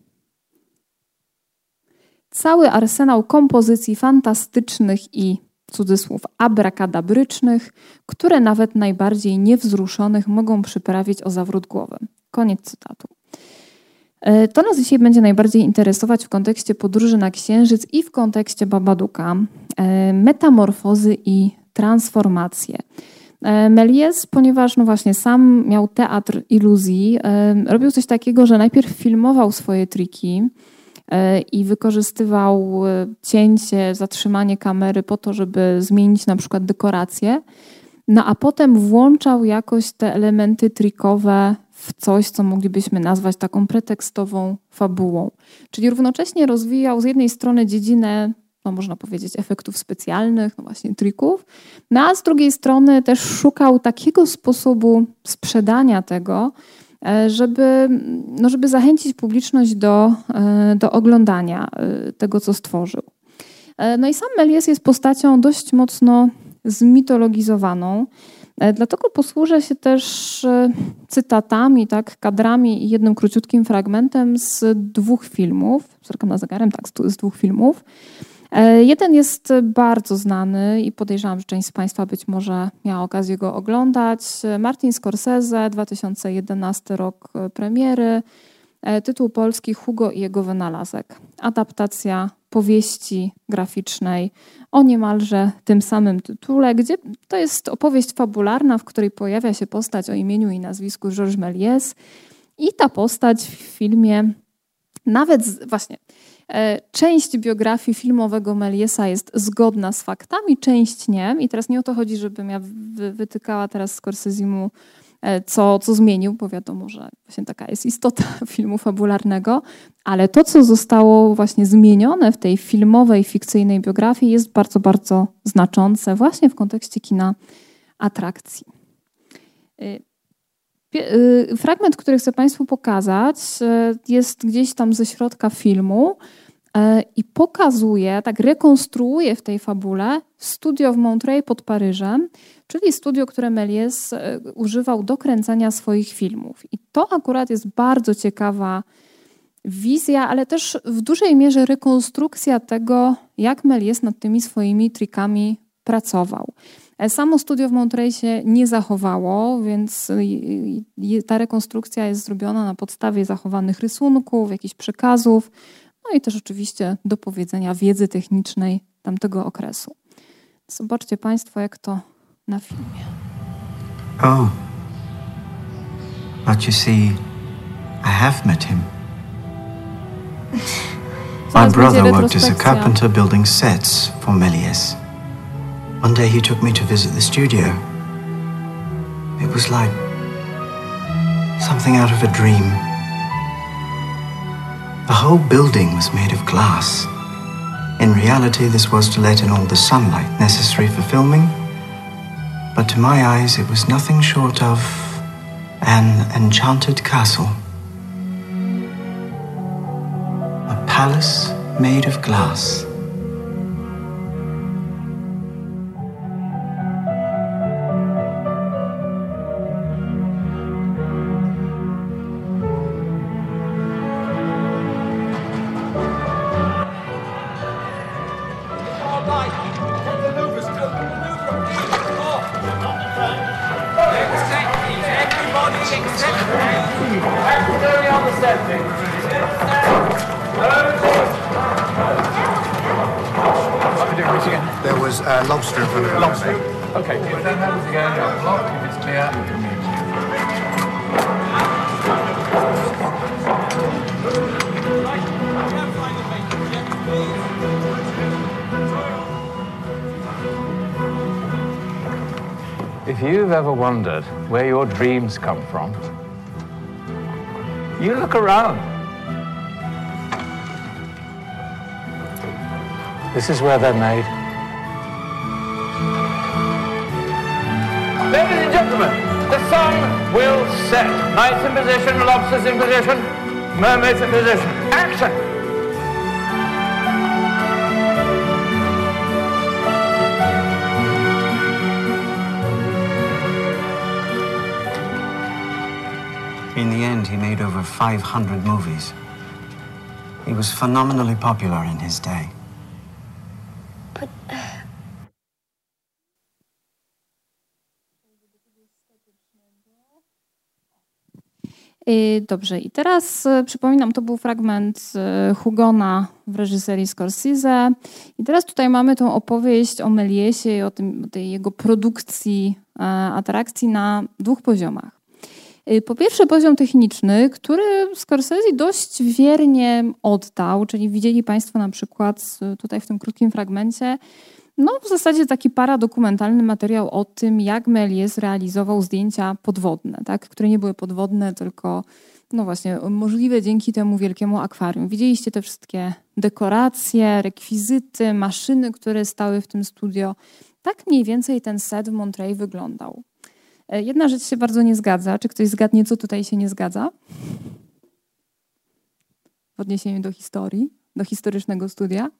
Cały arsenał kompozycji fantastycznych i cudzysłów abrakadabrycznych, które nawet najbardziej niewzruszonych mogą przyprawić o zawrót głowy. Koniec cytatu. To nas dzisiaj będzie najbardziej interesować w kontekście podróży na Księżyc i w kontekście Babadooka. Metamorfozy i transformacje. Méliès, ponieważ no właśnie sam miał teatr iluzji, robił coś takiego, że najpierw filmował swoje triki i wykorzystywał cięcie, zatrzymanie kamery po to, żeby zmienić na przykład dekoracje, no a potem włączał jakoś te elementy trikowe w coś, co moglibyśmy nazwać taką pretekstową fabułą. Czyli równocześnie rozwijał z jednej strony dziedzinę, no można powiedzieć, efektów specjalnych, no właśnie trików, no a z drugiej strony też szukał takiego sposobu sprzedania tego, żeby zachęcić publiczność do oglądania tego, co stworzył. No i sam Méliès jest postacią dość mocno zmitologizowaną, dlatego posłużę się też cytatami, tak, kadrami i jednym króciutkim fragmentem z 2 filmów. Zerkam na zegarem, tak, z 2 filmów. Jeden jest bardzo znany i podejrzewam, że część z Państwa być może miała okazję go oglądać. Martin Scorsese, 2011 rok premiery. Tytuł polski Hugo i jego wynalazek. Adaptacja powieści graficznej o niemalże tym samym tytule, gdzie to jest opowieść fabularna, w której pojawia się postać o imieniu i nazwisku Georges Méliès i ta postać w filmie nawet właśnie część biografii filmowego Mélièsa jest zgodna z faktami, część nie. I teraz nie o to chodzi, żebym ja wytykała teraz Scorsese'mu, co zmienił, bo wiadomo, że właśnie taka jest istota filmu fabularnego, ale to, co zostało właśnie zmienione w tej filmowej, fikcyjnej biografii jest bardzo, bardzo znaczące właśnie w kontekście kina atrakcji. Fragment, który chcę Państwu pokazać, jest gdzieś tam ze środka filmu i pokazuje, tak rekonstruuje w tej fabule studio w Montreuil pod Paryżem, czyli studio, które Méliès używał do kręcenia swoich filmów. I to akurat jest bardzo ciekawa wizja, ale też w dużej mierze rekonstrukcja tego, jak Méliès nad tymi swoimi trikami pracował. Samo studio w Montreuil się nie zachowało, więc ta rekonstrukcja jest zrobiona na podstawie zachowanych rysunków, jakichś przekazów, no i też oczywiście dopowiedzenia wiedzy technicznej tamtego okresu. Zobaczcie Państwo, jak to na filmie. Oh. But you see, I have met him. My brother worked as a carpenter building sets for Méliès. One day he took me to visit the studio. It was like something out of a dream. The whole building was made of glass. In reality, this was to let in all the sunlight necessary for filming. But to my eyes, it was nothing short of an enchanted castle. A palace made of glass. There was a lobster in front of the lobster. Okay, put them hands again, block, if it's clear. If you've ever wondered where your dreams come from, you look around. This is where they're made. Ladies and gentlemen, the sun will set. Knights in position, lobsters in position, mermaids in position. Action! In the end, he made over 500 movies. He was phenomenally popular in his day. Dobrze, i teraz przypominam, to był fragment Hugona w reżyserii Scorsese. I teraz tutaj mamy tą opowieść o Meliesie i o tej jego produkcji atrakcji na dwóch poziomach. Po pierwsze poziom techniczny, który Scorsese dość wiernie oddał, czyli widzieli Państwo na przykład tutaj w tym krótkim fragmencie, no w zasadzie taki paradokumentalny materiał o tym, jak Méliès realizował zdjęcia podwodne, tak? Które nie były podwodne, tylko no właśnie możliwe dzięki temu wielkiemu akwarium. Widzieliście te wszystkie dekoracje, rekwizyty, maszyny, które stały w tym studio. Tak mniej więcej ten set w Monterey wyglądał. Jedna rzecz się bardzo nie zgadza. Czy ktoś zgadnie, co tutaj się nie zgadza? W odniesieniu do historii, do historycznego studia.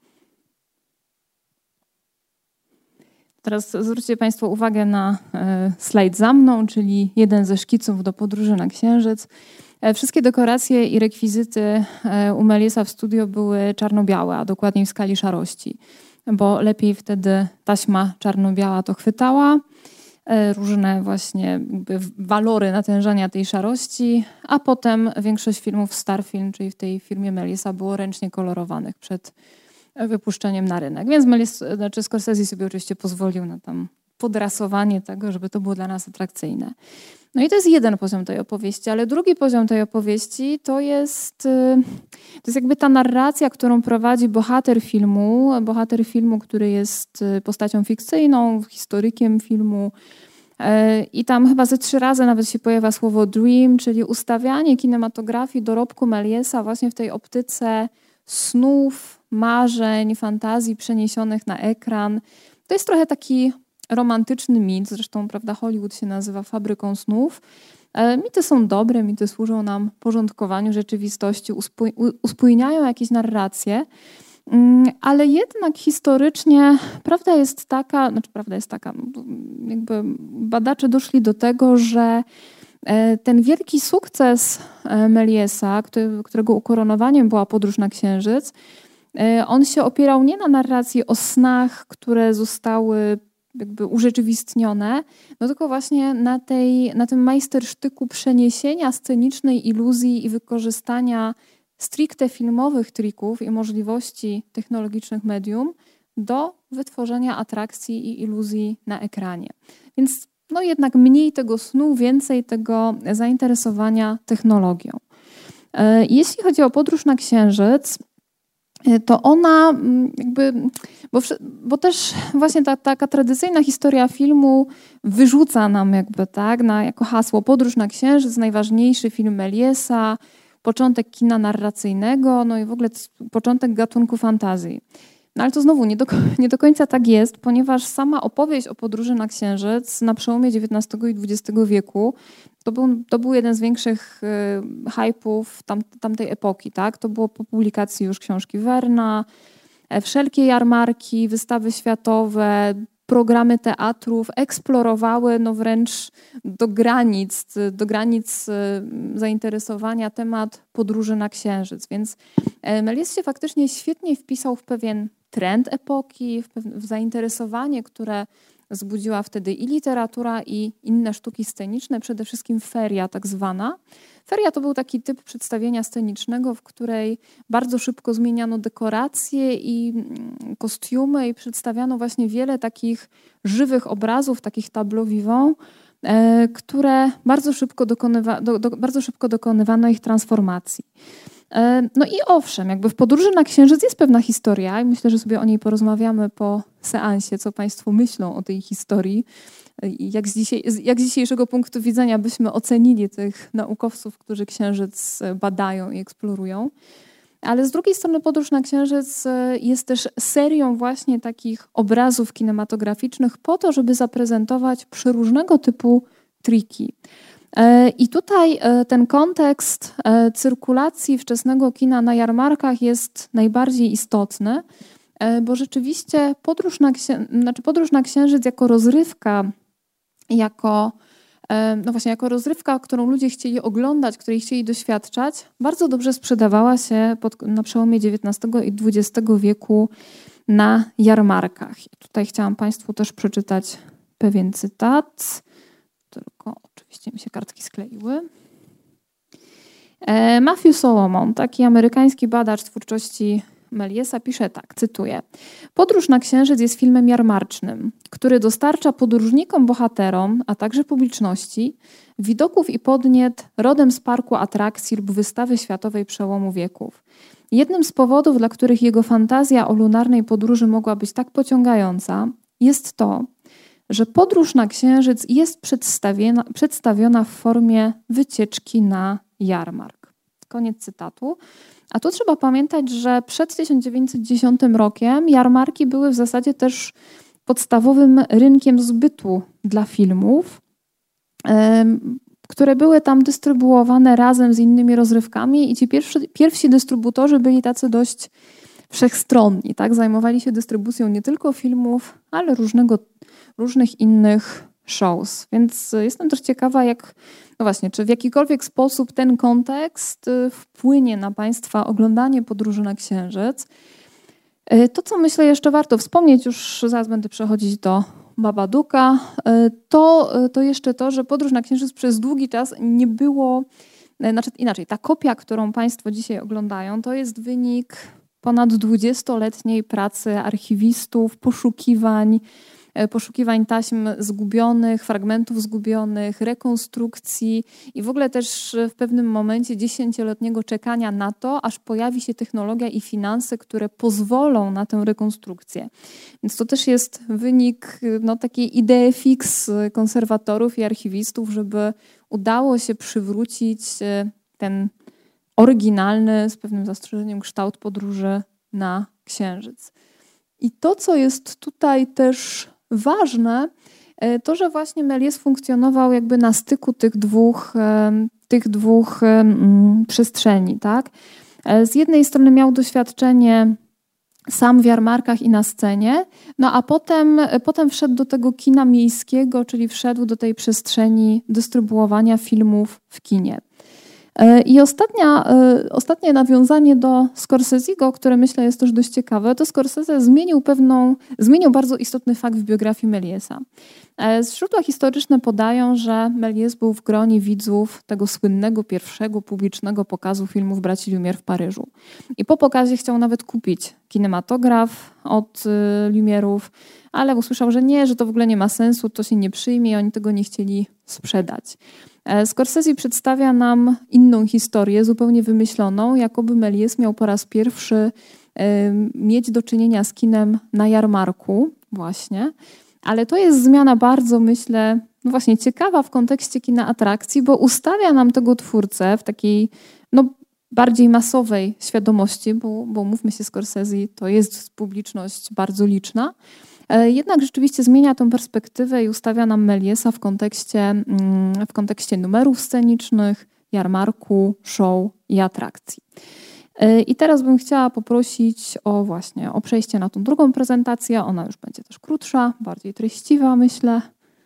Teraz zwróćcie Państwo uwagę na slajd za mną, czyli jeden ze szkiców do podróży na Księżyc. Wszystkie dekoracje i rekwizyty u Mélièsa w studio były czarno-białe, a dokładniej w skali szarości, bo lepiej wtedy taśma czarno-biała to chwytała. Różne właśnie jakby walory natężenia tej szarości, a potem większość filmów Starfilm, czyli w tej firmie Mélièsa, było ręcznie kolorowanych przed wypuszczeniem na rynek. Więc Scorsese sobie oczywiście pozwolił na tam podrasowanie tego, żeby to było dla nas atrakcyjne. No i to jest jeden poziom tej opowieści, ale drugi poziom tej opowieści to jest jakby ta narracja, którą prowadzi bohater filmu, który jest postacią fikcyjną, historykiem filmu. I tam chyba ze 3 razy nawet się pojawia słowo dream, czyli ustawianie kinematografii, dorobku Mélièsa właśnie w tej optyce snów, marzeń, fantazji przeniesionych na ekran. To jest trochę taki romantyczny mit, zresztą prawda, Hollywood się nazywa fabryką snów. Mity są dobre, mity służą nam porządkowaniu rzeczywistości, uspójniają jakieś narracje, ale jednak historycznie prawda jest taka, jakby badacze doszli do tego, że ten wielki sukces Mélièsa, którego ukoronowaniem była podróż na Księżyc, on się opierał nie na narracji o snach, które zostały jakby urzeczywistnione, no tylko właśnie na tym majstersztyku przeniesienia scenicznej iluzji i wykorzystania stricte filmowych trików i możliwości technologicznych medium do wytworzenia atrakcji i iluzji na ekranie. Więc no jednak mniej tego snu, więcej tego zainteresowania technologią. Jeśli chodzi o podróż na Księżyc, to ona jakby, bo też właśnie taka tradycyjna historia filmu wyrzuca nam jakby tak, jako hasło podróż na Księżyc, najważniejszy film Mélièsa, początek kina narracyjnego, no i w ogóle początek gatunku fantazji. No ale to znowu nie do końca tak jest, ponieważ sama opowieść o podróży na Księżyc na przełomie XIX i XX wieku to był jeden z większych hype'ów tamtej epoki. Tak? To było po publikacji już książki Verna, wszelkie jarmarki, wystawy światowe, programy teatrów eksplorowały no wręcz do granic zainteresowania temat podróży na Księżyc. Więc Méliès się faktycznie świetnie wpisał w pewien trend epoki, w zainteresowanie, które wzbudziła wtedy i literatura, i inne sztuki sceniczne, przede wszystkim feria tak zwana. Feria to był taki typ przedstawienia scenicznego, w której bardzo szybko zmieniano dekoracje i kostiumy i przedstawiano właśnie wiele takich żywych obrazów, takich tableau vivant, które bardzo szybko dokonywano ich transformacji. No i owszem, jakby w Podróży na Księżyc jest pewna historia i myślę, że sobie o niej porozmawiamy po seansie, co Państwo myślą o tej historii i jak z dzisiejszego punktu widzenia byśmy ocenili tych naukowców, którzy Księżyc badają i eksplorują. Ale z drugiej strony Podróż na Księżyc jest też serią właśnie takich obrazów kinematograficznych po to, żeby zaprezentować przeróżnego typu triki. I tutaj ten kontekst cyrkulacji wczesnego kina na jarmarkach jest najbardziej istotny, bo rzeczywiście Podróż na Księżyc jako rozrywka, jako rozrywka, którą ludzie chcieli oglądać, której chcieli doświadczać, bardzo dobrze sprzedawała się na przełomie XIX i XX wieku na jarmarkach. I tutaj chciałam Państwu też przeczytać pewien cytat, tylko oczywiście mi się kartki skleiły. Matthew Solomon, taki amerykański badacz twórczości Mélièsa, pisze tak, cytuję: Podróż na Księżyc jest filmem jarmarcznym, który dostarcza podróżnikom, bohaterom, a także publiczności widoków i podniet rodem z parku atrakcji lub wystawy światowej przełomu wieków. Jednym z powodów, dla których jego fantazja o lunarnej podróży mogła być tak pociągająca, jest to, że podróż na Księżyc jest przedstawiona w formie wycieczki na jarmark. Koniec cytatu. A tu trzeba pamiętać, że przed 1910 rokiem jarmarki były w zasadzie też podstawowym rynkiem zbytu dla filmów, które były tam dystrybuowane razem z innymi rozrywkami i ci pierwsi dystrybutorzy byli tacy dość wszechstronni, tak? Zajmowali się dystrybucją nie tylko filmów, ale różnych innych shows. Więc jestem też ciekawa, czy w jakikolwiek sposób ten kontekst wpłynie na Państwa oglądanie Podróży na Księżyc. To, co myślę jeszcze warto wspomnieć, już zaraz będę przechodzić do Babadooka, to jeszcze to, że Podróż na Księżyc przez długi czas nie było, inaczej, ta kopia, którą Państwo dzisiaj oglądają, to jest wynik ponad 20-letniej pracy archiwistów, poszukiwań taśm zgubionych, fragmentów zgubionych, rekonstrukcji i w ogóle też w pewnym momencie 10-letniego czekania na to, aż pojawi się technologia i finanse, które pozwolą na tę rekonstrukcję. Więc to też jest wynik takiej idei fix konserwatorów i archiwistów, żeby udało się przywrócić ten oryginalny, z pewnym zastrzeżeniem, kształt podróży na Księżyc. I to, co jest tutaj też ważne, to, że właśnie Méliès funkcjonował jakby na styku tych dwóch przestrzeni, tak? Z jednej strony miał doświadczenie sam w jarmarkach i na scenie, a potem wszedł do tego kina miejskiego, czyli wszedł do tej przestrzeni dystrybuowania filmów w kinie. I ostatnie nawiązanie do Scorsese'ego, które myślę jest też dość ciekawe, to Scorsese zmienił bardzo istotny fakt w biografii Mélièsa. Źródła historyczne podają, że Méliès był w gronie widzów tego słynnego pierwszego publicznego pokazu filmów braci Lumière w Paryżu. I po pokazie chciał nawet kupić kinematograf od Lumierów, ale usłyszał, że nie, że to w ogóle nie ma sensu, to się nie przyjmie i oni tego nie chcieli sprzedać. Scorsese przedstawia nam inną historię, zupełnie wymyśloną, jakoby Méliès miał po raz pierwszy mieć do czynienia z kinem na jarmarku właśnie. Ale to jest zmiana bardzo, myślę, ciekawa w kontekście kina atrakcji, bo ustawia nam tego twórcę w takiej bardziej masowej świadomości, bo mówmy się, Scorsese to jest publiczność bardzo liczna. Jednak rzeczywiście zmienia tę perspektywę i ustawia nam Mélièsa w kontekście numerów scenicznych, jarmarku, show i atrakcji. I teraz bym chciała poprosić o przejście na tą drugą prezentację. Ona już będzie też krótsza, bardziej treściwa, myślę.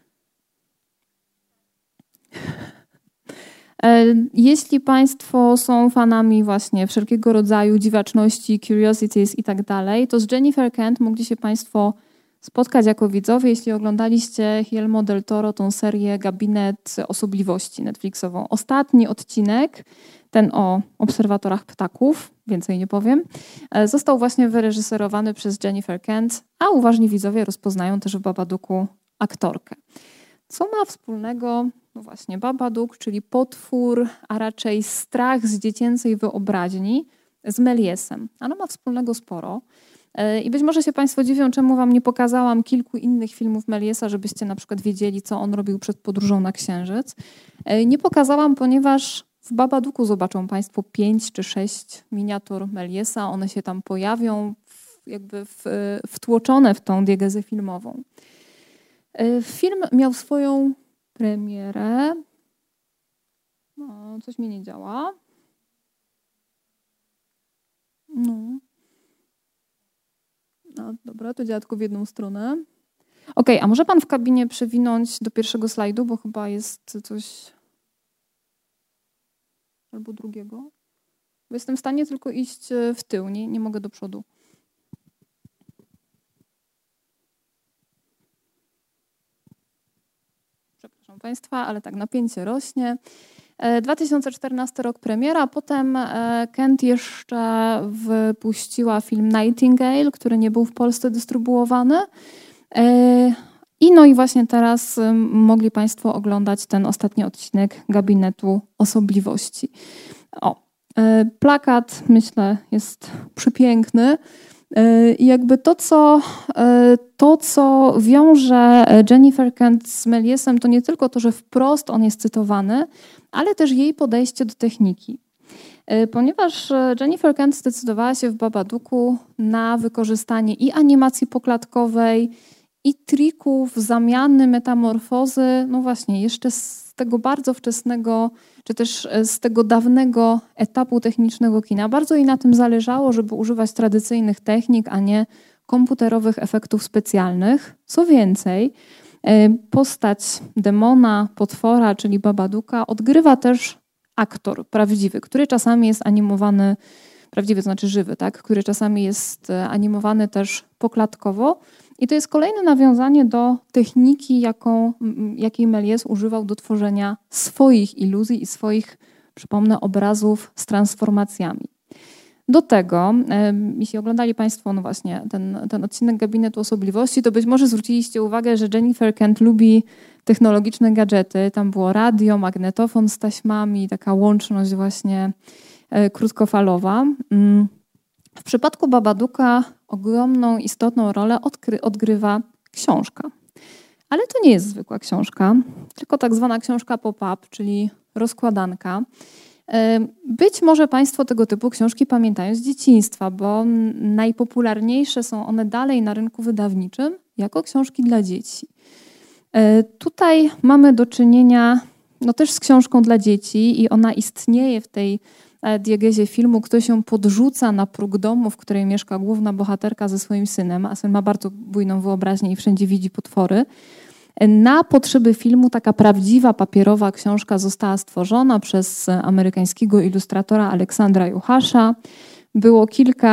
Jeśli Państwo są fanami właśnie wszelkiego rodzaju dziwaczności, curiosities i tak dalej, to z Jennifer Kent mogli się Państwo spotkać jako widzowie, jeśli oglądaliście Guillermo del Toro, tą serię Gabinet Osobliwości Netflixową. Ostatni odcinek, ten o obserwatorach ptaków, więcej nie powiem, został właśnie wyreżyserowany przez Jennifer Kent, a uważni widzowie rozpoznają też w Babadooku aktorkę. Co ma wspólnego, no właśnie, Babadook, czyli potwór, a raczej strach z dziecięcej wyobraźni, z Mélièsem? Ano ma wspólnego sporo. I być może się Państwo dziwią, czemu Wam nie pokazałam kilku innych filmów Mélièsa, żebyście na przykład wiedzieli, co on robił przed podróżą na Księżyc. Nie pokazałam, ponieważ w Babadooku zobaczą Państwo 5 czy 6 miniatur Mélièsa. One się tam pojawią, jakby wtłoczone w tą diegezę filmową. Film miał swoją premierę. No, coś mi nie działa. No, dobra, to działa tylko w jedną stronę. Okej, a może Pan w kabinie przewinąć do pierwszego slajdu, bo chyba jest coś... Albo drugiego. Bo jestem w stanie tylko iść w tył, nie mogę do przodu. Przepraszam Państwa, ale tak, napięcie rośnie. 2014 rok premiera, potem Kent jeszcze wypuściła film Nightingale, który nie był w Polsce dystrybuowany. No i właśnie teraz mogli Państwo oglądać ten ostatni odcinek Gabinetu Osobliwości. Plakat, myślę, jest przepiękny. I jakby to, co wiąże Jennifer Kent z Mélièsem, to nie tylko to, że wprost on jest cytowany, ale też jej podejście do techniki. Ponieważ Jennifer Kent zdecydowała się w Babadooku na wykorzystanie i animacji poklatkowej, i trików, zamiany, metamorfozy, no właśnie, jeszcze z tego bardzo wczesnego, czy też z tego dawnego etapu technicznego kina. Bardzo jej na tym zależało, żeby używać tradycyjnych technik, a nie komputerowych efektów specjalnych. Co więcej, postać demona, potwora, czyli Babadooka, odgrywa też aktor prawdziwy, który czasami jest animowany, prawdziwy to znaczy żywy, tak? Który czasami jest animowany też poklatkowo. I to jest kolejne nawiązanie do techniki, jakiej Méliès używał do tworzenia swoich iluzji i swoich, przypomnę, obrazów z transformacjami. Do tego, jeśli oglądali Państwo no właśnie ten odcinek Gabinetu Osobliwości, to być może zwróciliście uwagę, że Jennifer Kent lubi technologiczne gadżety. Tam było radio, magnetofon z taśmami, taka łączność właśnie krótkofalowa. W przypadku Babadooka ogromną, istotną rolę odgrywa książka. Ale to nie jest zwykła książka, tylko tak zwana książka pop-up, czyli rozkładanka. Być może Państwo tego typu książki pamiętają z dzieciństwa, bo najpopularniejsze są one dalej na rynku wydawniczym jako książki dla dzieci. Tutaj mamy do czynienia no też z książką dla dzieci i ona istnieje w tej diegezie filmu. Ktoś ją podrzuca na próg domu, w której mieszka główna bohaterka ze swoim synem, a syn ma bardzo bujną wyobraźnię i wszędzie widzi potwory. Na potrzeby filmu taka prawdziwa papierowa książka została stworzona przez amerykańskiego ilustratora Aleksandra Juhasza. Było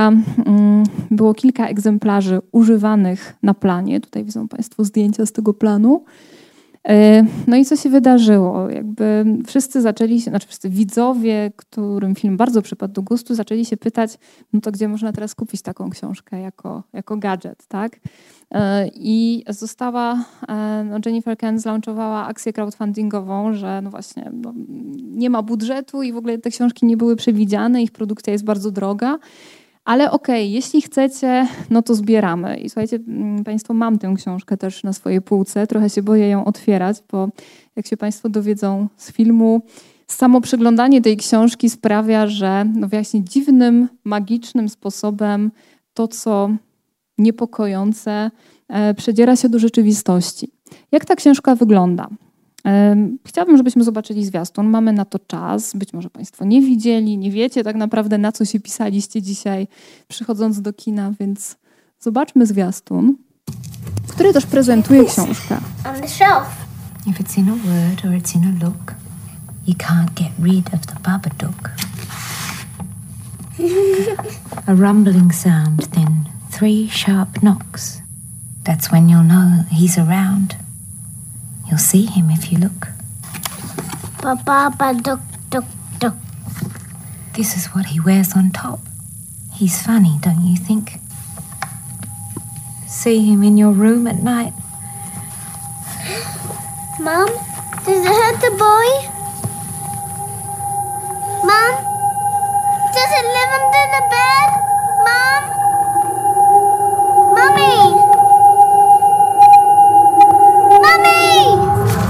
kilka egzemplarzy używanych na planie. Tutaj widzą Państwo zdjęcia z tego planu. No i co się wydarzyło? Jakby wszyscy widzowie, którym film bardzo przypadł do gustu, zaczęli się pytać, no to gdzie można teraz kupić taką książkę jako gadżet, tak? I Jennifer Kent zlaunchowała akcję crowdfundingową, że no właśnie nie ma budżetu i w ogóle te książki nie były przewidziane, ich produkcja jest bardzo droga. Ale okej, jeśli chcecie, no to zbieramy. I słuchajcie, Państwo, mam tę książkę też na swojej półce. Trochę się boję ją otwierać, bo jak się Państwo dowiedzą z filmu, samo przeglądanie tej książki sprawia, że no właśnie dziwnym, magicznym sposobem to, co niepokojące, przedziera się do rzeczywistości. Jak ta książka wygląda? Chciałabym, żebyśmy zobaczyli zwiastun. Mamy na to czas. Być może Państwo nie widzieli, nie wiecie tak naprawdę, na co się pisaliście dzisiaj, przychodząc do kina, więc zobaczmy zwiastun, który też prezentuje książkę. On the shelf. If it's in a word or it's in a look, you can't get rid of the Babadook. A rumbling sound, then 3 sharp knocks. That's when you'll know he's around. You'll see him if you look. Babadook, dook, dook. This is what he wears on top. He's funny, don't you think? See him in your room at night. Mom, does it hurt the boy? Mom, does it live under the bed? Mom? Mommy! Mommy!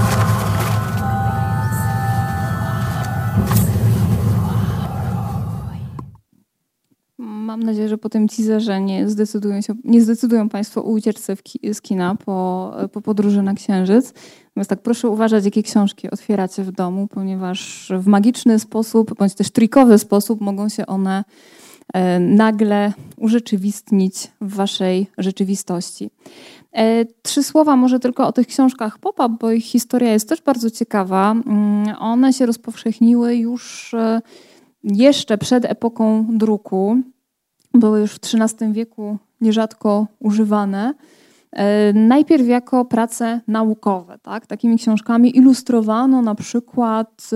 Mam nadzieję, że po tym teaserze nie zdecydują Państwo o ucieczce z kina po podróży na Księżyc. Natomiast tak, proszę uważać, jakie książki otwieracie w domu, ponieważ w magiczny sposób, bądź też trikowy sposób mogą się one nagle urzeczywistnić w Waszej rzeczywistości. 3 słowa może tylko o tych książkach pop-up, bo ich historia jest też bardzo ciekawa. One się rozpowszechniły już jeszcze przed epoką druku. Były już w XIII wieku nierzadko używane. Najpierw jako prace naukowe. Tak? Takimi książkami ilustrowano na przykład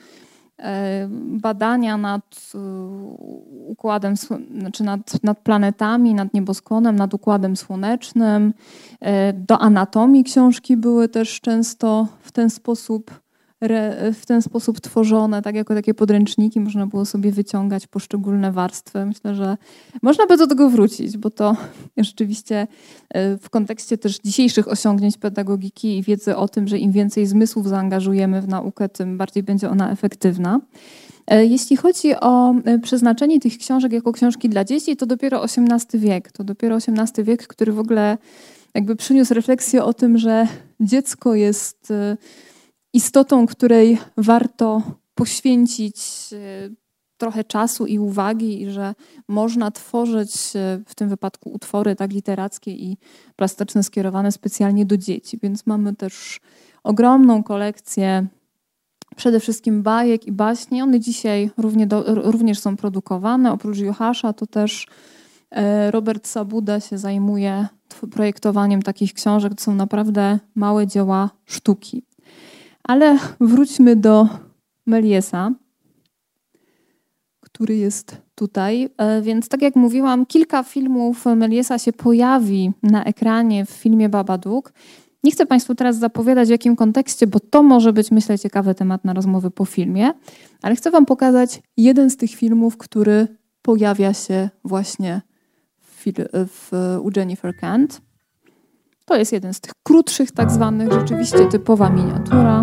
badania nad układem, znaczy nad planetami, nad nieboskłonem, nad układem słonecznym. Do anatomii książki były też często w ten sposób tworzone, tak jako takie podręczniki, można było sobie wyciągać poszczególne warstwy. Myślę, że można by do tego wrócić, bo to rzeczywiście w kontekście też dzisiejszych osiągnięć pedagogiki i wiedzy o tym, że im więcej zmysłów zaangażujemy w naukę, tym bardziej będzie ona efektywna. Jeśli chodzi o przeznaczenie tych książek jako książki dla dzieci, to dopiero XVIII wiek. To dopiero XVIII wiek, który w ogóle jakby przyniósł refleksję o tym, że dziecko jest istotą, której warto poświęcić trochę czasu i uwagi i że można tworzyć w tym wypadku utwory tak literackie i plastyczne skierowane specjalnie do dzieci. Więc mamy też ogromną kolekcję przede wszystkim bajek i baśni. One dzisiaj również są produkowane. Oprócz Juhasza to też Robert Sabuda się zajmuje projektowaniem takich książek. To są naprawdę małe dzieła sztuki. Ale wróćmy do Mélièsa, który jest tutaj. Więc tak jak mówiłam, kilka filmów Mélièsa się pojawi na ekranie w filmie Babadook. Nie chcę Państwu teraz zapowiadać w jakim kontekście, bo to może być, myślę, ciekawy temat na rozmowy po filmie, ale chcę Wam pokazać jeden z tych filmów, który pojawia się właśnie u Jennifer Kent. To jest jeden z tych krótszych, tak zwanych, rzeczywiście typowa miniatura.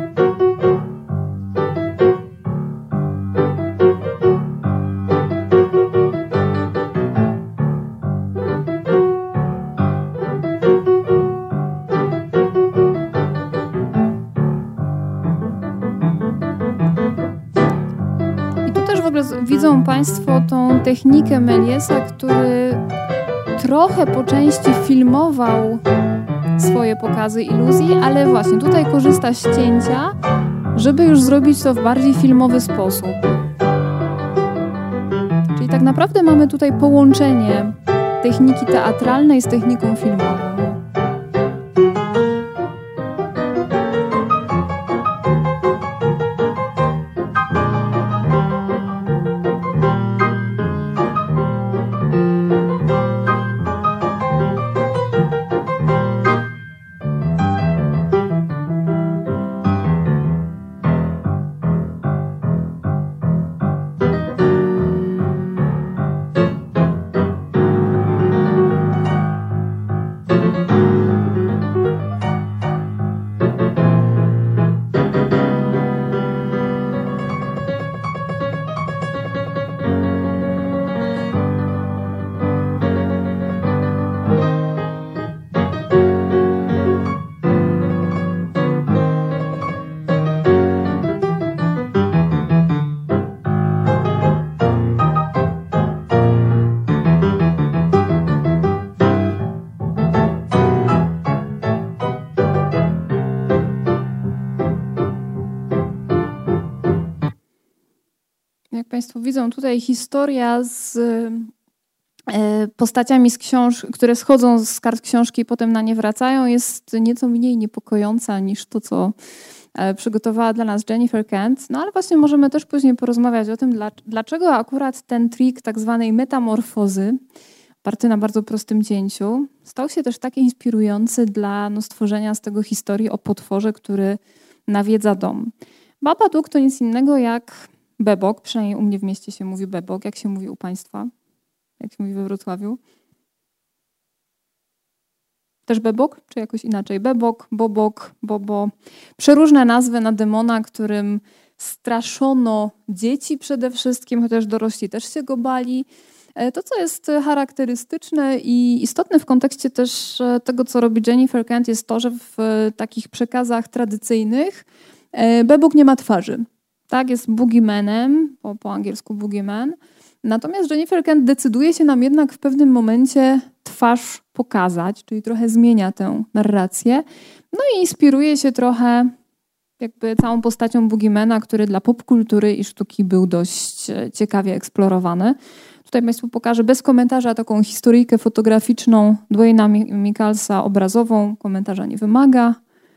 I tu też w ogóle widzą Państwo tą technikę Mélièsa, który trochę po części filmował swoje pokazy iluzji, ale właśnie tutaj korzysta z cięcia, żeby już zrobić to w bardziej filmowy sposób. Czyli tak naprawdę mamy tutaj połączenie techniki teatralnej z techniką filmową. Jak Państwo widzą, tutaj historia z postaciami z które schodzą z kart książki i potem na nie wracają, jest nieco mniej niepokojąca niż to, co przygotowała dla nas Jennifer Kent. No ale właśnie możemy też później porozmawiać o tym, dlaczego akurat ten trik tak zwanej metamorfozy oparty na bardzo prostym cięciu, stał się też tak inspirujący dla stworzenia z tego historii o potworze, który nawiedza dom. Babadook to nic innego jak bebok, przynajmniej u mnie w mieście się mówi bebok, jak się mówi u Państwa, jak się mówi we Wrocławiu. Też bebok, czy jakoś inaczej? Bebok, bobok, bobo. Przeróżne nazwy na demona, którym straszono dzieci przede wszystkim, chociaż dorośli też się go bali. To, co jest charakterystyczne i istotne w kontekście też tego, co robi Jennifer Kent, jest to, że w takich przekazach tradycyjnych bebok nie ma twarzy. Tak, jest boogiemanem, po angielsku boogieman. Natomiast Jennifer Kent decyduje się nam jednak w pewnym momencie twarz pokazać, czyli trochę zmienia tę narrację. No i inspiruje się trochę jakby całą postacią boogiemana, który dla popkultury i sztuki był dość ciekawie eksplorowany. Tutaj Państwu pokażę bez komentarza taką historyjkę fotograficzną Dwayna Michalsa obrazową. Komentarza nie wymaga.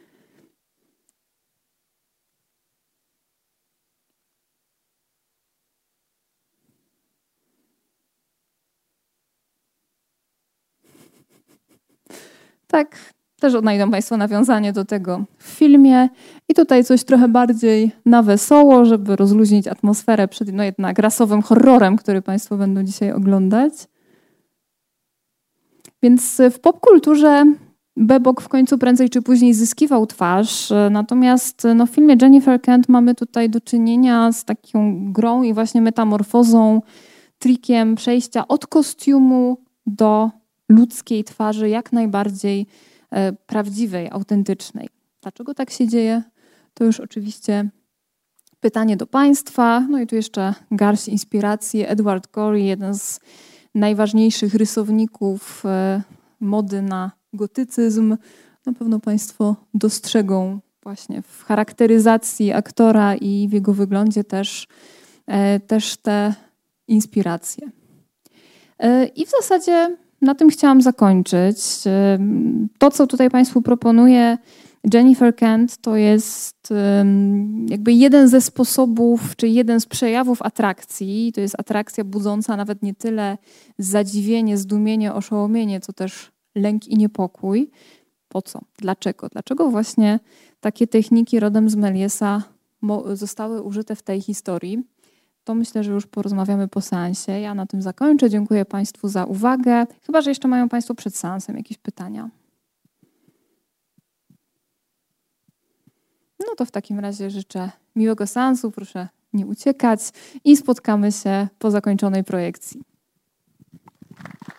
Tak, też odnajdą Państwo nawiązanie do tego w filmie. I tutaj coś trochę bardziej na wesoło, żeby rozluźnić atmosferę przed jednak rasowym horrorem, który Państwo będą dzisiaj oglądać. Więc w popkulturze bebok w końcu prędzej czy później zyskiwał twarz. Natomiast w filmie Jennifer Kent mamy tutaj do czynienia z taką grą i właśnie metamorfozą, trikiem przejścia od kostiumu do ludzkiej twarzy, jak najbardziej prawdziwej, autentycznej. Dlaczego tak się dzieje? To już oczywiście pytanie do Państwa. No i tu jeszcze garść inspiracji. Edward Gorey, jeden z najważniejszych rysowników mody na gotycyzm. Na pewno Państwo dostrzegą właśnie w charakteryzacji aktora i w jego wyglądzie też te inspiracje. I w zasadzie na tym chciałam zakończyć. To, co tutaj Państwu proponuje Jennifer Kent, to jest jakby jeden ze sposobów, czy jeden z przejawów atrakcji. To jest atrakcja budząca nawet nie tyle zadziwienie, zdumienie, oszołomienie, co też lęk i niepokój. Po co? Dlaczego? Dlaczego właśnie takie techniki rodem z Mélièsa zostały użyte w tej historii? To myślę, że już porozmawiamy po seansie. Ja na tym zakończę. Dziękuję Państwu za uwagę. Chyba że jeszcze mają Państwo przed seansem jakieś pytania. No to w takim razie życzę miłego seansu. Proszę nie uciekać i spotkamy się po zakończonej projekcji.